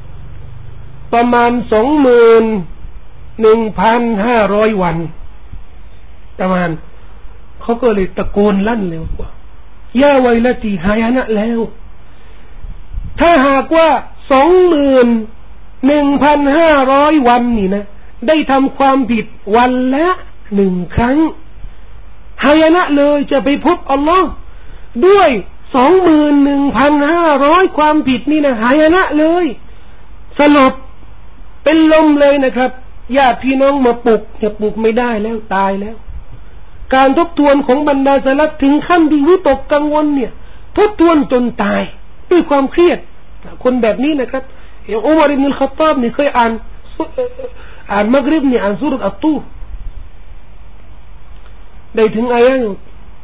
21,500 วันประมาณเขาก็เลยตะโกนลั่นเลยว่ายาไวละตีหายนะแล้วถ้าหากว่า 21,500 วันนี่นะได้ทำความผิดวันละ1 ครั้งหายนะเลยจะไปพบอัลลอฮ์ด้วย 21,500 ความผิดนี่นะหายนะเลยสลบเป็นลมเลยนะครับญาติพี่น้องมาปลุกจะปลุกไม่ได้แล้วตายแล้วการทบทวนของบรรดาสลัฟถึงขั้นที่วิตกกังวลเนี่ยทบทวนจนตายด้วยความเครียดคนแบบนี้นะครับอย่างอุมัรอิบนุลค็อฏฏอบนี่เคยอ่านมักริบนี่อ่านซูเราะห์อัตตูรได้ถึงอายะห์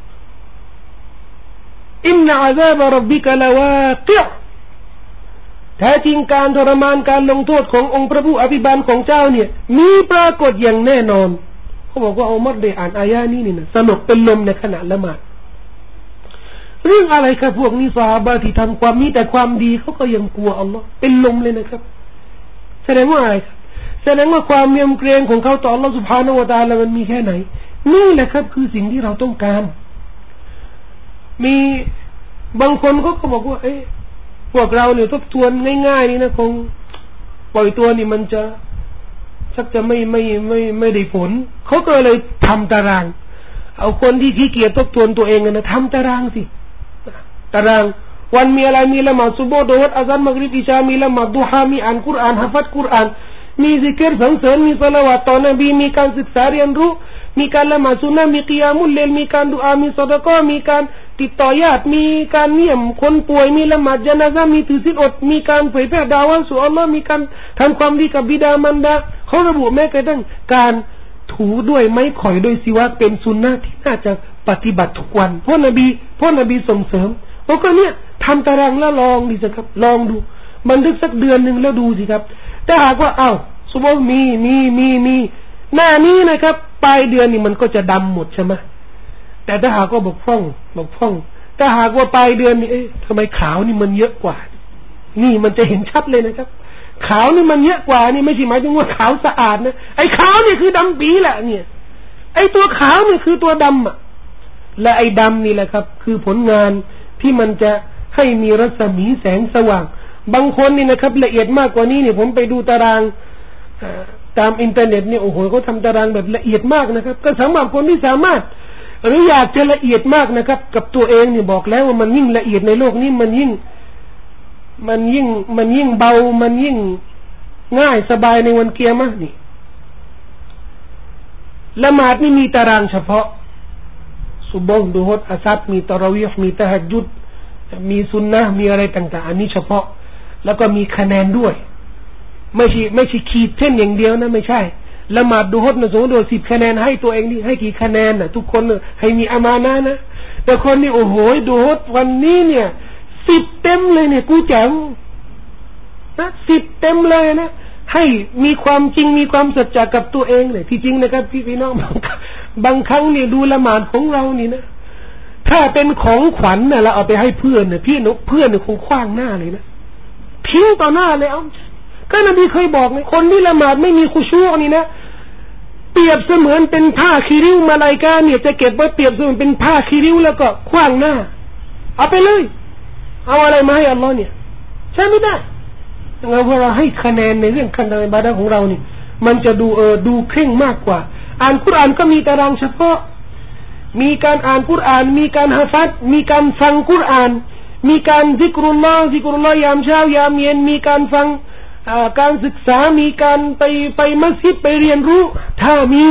อินนะอะซาบะร็อบบิกะละวากิอ์แท้จริงการทรมานการลงโทษขององค์พระผู้อภิบาลของเจ้าเนี่ยมีปรากฏอย่างแน่นอนเขาบอกว่าอุมัรได้อ่านอายะห์นี้นี่นะสลบเป็นลมในขณะละหมาดเรื่องอะไรครับพวกนี้ซอฮาบะห์ที่ทำความมีแต่ความดีเขาก็ยังกลัวอัลลอฮ์เป็นลมเลยนะครับแสดงว่าอะไรครับแสดงว่าความยำเกรงของเขาต่ออัลลอฮ์ سبحانه และ تعالى มันมีแค่ไหนนี่แหละครับคือสิ่งที่เราต้องการมีบางคนก็บอกว่าพวกเราเนี่ยทบทวนง่ายๆนี่นะคงปล่อยตัวนี่มันจะชักจะไม่ได้ผลเขาก็เลยทำตารางเอาคนที่ขี้เกียจทบทวนตัวเองนะทำตารางสิตารางวันมีอะไรมีละหมาดซุบฮ์ดุฮ์อัซานมักริบอิชามีละหมาดดุฮามีอ่านกุรอานฮะฟัดกุรอานมีซิกรสรรเสริญมีศอลาวาตต่อนบีมีการศึกษาเรียนรู้มีการละหมาดซุนนะห์มีกิยามุลเลลมีการดุอามีซอดะกอฮ์มีการติดต่อญาติมีการเยี่ยมคนป่วยมีละหมาดญะนาซะห์มีถือศีลอดมีการเผยแพร่ดาวะห์สู่อัลเลาะห์มีการทำความดีกับบิดามารดาเขาระบุแม้กระทั่งการถูด้วยไม้ข่อยด้วยสิวะเป็นสุนนะห์ที่น่าจะปฏิบัติทุกวันเพราะนบีส่งเสริมแล้วก็เนี่ยทำตารางแล้วลองดิสิครับลองดูบันทึกสักเดือนนึงแล้วดูสิครับถ้าหากว่าสมมุติมีหน้านี้นะครับปลายเดือนนี่มันก็จะดำหมดใช่ไหมแต่ถ้าหากว่าบกพร่องถ้าหากว่าปลายเดือนนี่ทำไมขาวนี่มันเยอะกว่านี่มันจะเห็นชัดเลยนะครับขาวนี่มันเยอะกว่านี่ไม่ใช่หมายถึงว่าขาวสะอาดนะไอ้ขาวนี่คือดำปีแหละเนี่ยไอ้ตัวขาวนี่คือตัวดำอ่ะและไอ้ดำนี่แหละครับคือผลงานที่มันจะให้มีรัศมีแสงสว่างบางคนนี่นะครับละเอียดมากกว่านี้เนี่ยผมไปดูตารางตามอินเทอร์เน็ตเนี่ยโอ้โหเขาทำตารางแบบละเอียดมากนะครับก็สำหรับคนที่สามารถหรืออยากจะละเอียดมากนะครับกับตัวเองเนี่ยบอกแล้วว่ามันยิ่งละเอียดในโลกนี้มันยิ่งเบามันยิ่งง่ายสบายในวันเกียรตินี่ละหมาดนี่มีตารางเฉพาะซุบฮ์ดุฮ์อัสรมีตะเราะวีฮ์มีตะฮัจญุดมีซุนนะห์มีอะไรต่างๆอันนี้เฉพาะแล้วก็มีคะแนนด้วยไม่ใช่ขีดเส้นอย่างเดียวนะไม่ใช่ละหมาดดุฮ์นะสมมุติว่า10คะแนนให้ตัวเองนี่ให้กี่คะแนนน่ะทุกคนให้มีอามานะห์นะแต่คนนี่โอ้โหดุฮ์วันนี้เนี่ย10เต็มเลยเนี่ยกูแจ๋วนะ10เต็มเลยนะให้มีความจริงมีความสัจจะกับตัวเองเลยที่จริงนะครับพี่น้องบางครั้งเนี่ยดูละหมาดของเรานี่นะถ้าเป็นของขวัญน่ะเราเอาไปให้เพื่อนน่ะเพื่อนเนี่ยคงขว้างหน้าเลยนะทิ้งต่อหน้าเลยก็นบีเคยบอกนะคนที่ละหมาดไม่มีคุชูอ์นี่นะเปรียบเสมือนเป็นผ้าคีริ้วมาลาอิกะฮ์เนี่ยจะเก็บไว้เปรียบเสมือนเป็นผ้าคีริ้วแล้วก็ขว้างหน้าเอาไปเลยเอาอะไรมาให้อัลเลาะห์เนี่ยใช่ไม่ได้เราให้คะแนนในเรื่องการอิบาดะห์ของเรานี่มันจะดูเคร่งมากกว่าอ่านกุรอานก็มีตารางเฉพาะมีการอ่านกุรอานมีการฮะฟัซมีการฟังกุรอานมีการซิกรุลลอฮ์ยามเช้ายามเย็นมีการฟังการศึกษามีการไปมัสยิดไปเรียนรู้ถ้ามี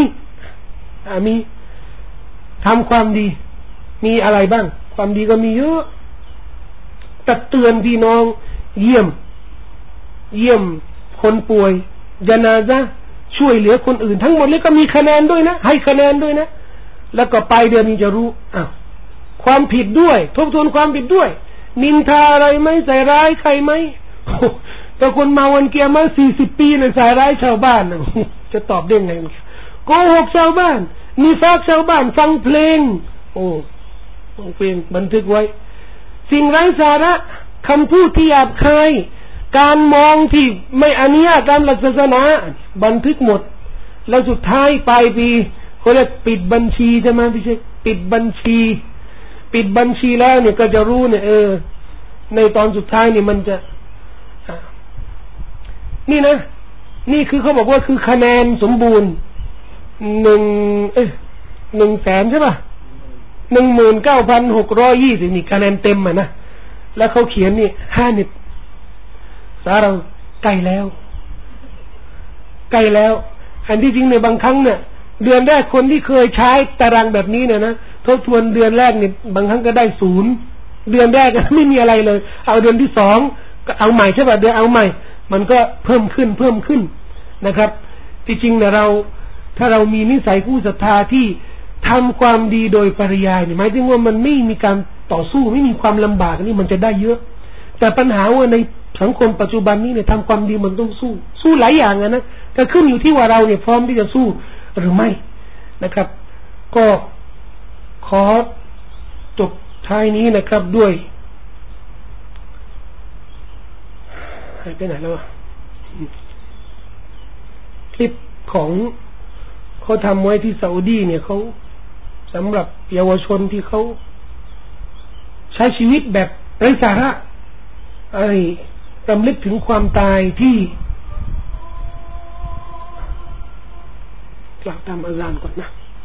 ทำความดีมีอะไรบ้างความดีก็มีเยอะตักเตือนพี่น้องเยี่ยมคนป่วยญะนาซะห์ช่วยเหลือคนอื่นทั้งหมดเลยก็มีคะแนนด้วยนะให้คะแนนด้วยนะแล้วก็ไปเดือนนี้จะรู้ความผิดด้วยทบทวนความผิดด้วยนินทาอะไรไหมใส่ร้ายใครไหมแต่คนมาวันเกียรติ40ปีเนี่ยใส่ร้ายชาวบ้านจะตอบได้ไงโกหกชาวบ้านนิฟากชาวบ้านฟังเพลงฟังเพลงบันทึกไว้สิ่งไร้สาระคำพูดที่หยาบคายการมองที่ไม่อนุญาตตามหลักศาสนาบันทึกหมดแล้วสุดท้ายปลายปีเขาเรียกปิดบัญชีใช่ไหมพี่เชคปิดบัญชีแล้วเนี่ยก็จะรู้เนี่ยในตอนสุดท้ายเนี่ยมันจะนี่นะนี่คือเขาบอกว่าคือคะแนนสมบูรณ์100,000ใช่ป่ะ 19,620 นี่คะแนนเต็มอ่ะนะแล้วเขาเขียนนี่5นิดสาเราใกล้แล้วอันที่จริงในบางครั้งเนี่ยเดือนแรกคนที่เคยใช้ตารางแบบนี้เนี่ยนะทบทวนเดือนแรกเนี่ยบางครั้งก็ได้0เดือนแรกก็ไม่มีอะไรเลยเอาเดือนที่2ก็เอาใหม่ใช่ป่ะเดือนเอาใหม่มันก็เพิ่มขึ้นนะครับที่จริงเนี่ยถ้าเรามีนิสัยผู้ศรัทธาที่ทำความดีโดยปริยายเนี่ยหมายถึงว่ามันไม่มีการต่อสู้ไม่มีความลำบากนี่มันจะได้เยอะแต่ปัญหาว่าในสังคมปัจจุบันนี้เนี่ยทำความดีมันต้องสู้หลายอย่างนะแต่ขึ้นอยู่ที่ว่าเราเนี่ยพร้อมที่จะสู้หรือไม่นะครับก็ขอจบท้ายนี้นะครับด้วยไปไหนแล้วคลิปของเขาทำไว้ที่ซาอุดีเนี่ยเขาสำหรับเยาวชนที่เขาใช้ชีวิตแบบไร้สาระรำลึกถึงความตายที่กล่าวตามอัลลอฮ์ก่อนนะ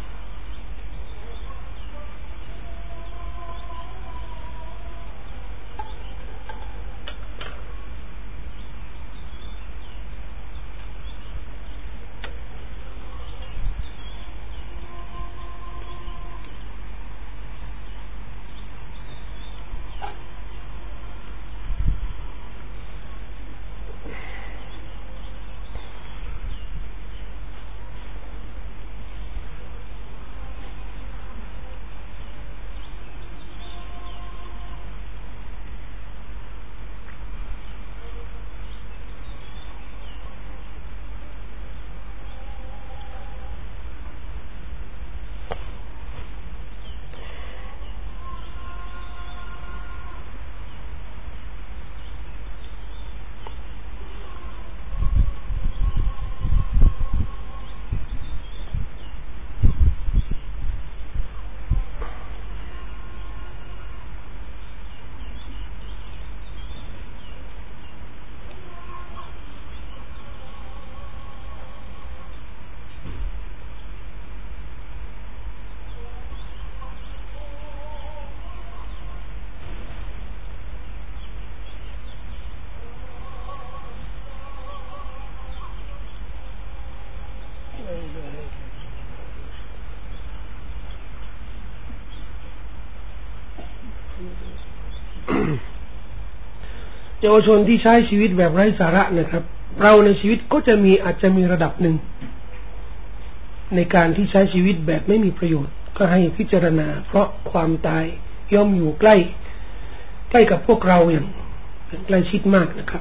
เยาวชนที่ใช้ชีวิตแบบไร้สาระนะครับเราในชีวิตก็อาจจะมีระดับหนึ่งในการที่ใช้ชีวิตแบบไม่มีประโยชน์ก็ให้พิจารณาเพราะความตายย่อมอยู่ใกล้กับพวกเราอย่างใกล้ชิดมากนะครับ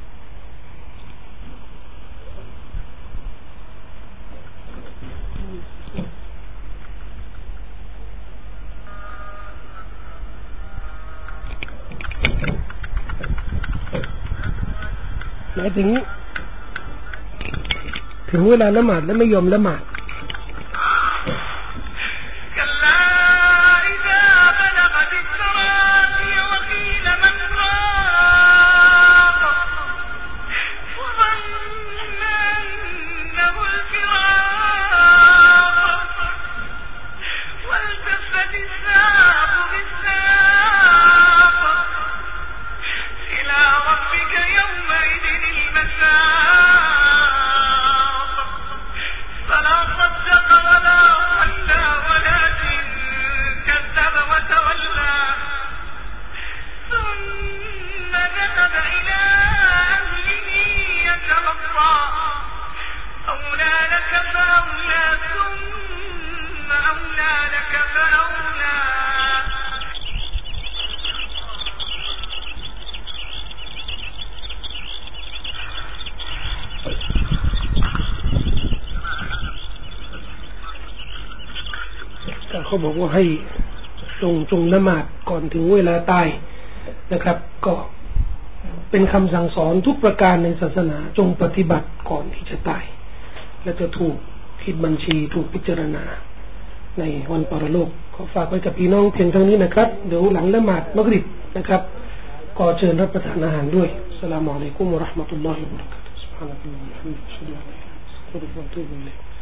หมายถึงเวลาละหมาดแล้วไม่ยอมละหมาดเขาบอกว่าให้จงละหมาดก่อนถึงเวลาตายนะครับก็เป็นคำสั่งสอนทุกประการในศาสนาจงปฏิบัติก่อนที่จะตายและจะถูกคิดบัญชีถูกพิจารณาในวันปรโลกขอฝากไว้กับพี่น้องเพียงเท่านี้นะครับเดี๋ยวหลังละหมาดมักริบนะครับก็เชิญรับประทานอาหารด้วยอัสสลามุอะลัยกุมวะเราะห์มะตุลลอฮิวะบะเราะกาตุฮ์ซุบฮานะกัลลอฮุวะบิฮัมดิฮิ อัชฮะดุอัลลาอิลาฮะอิลลัลลอฮุวะอะตุบูอิลัยฮิ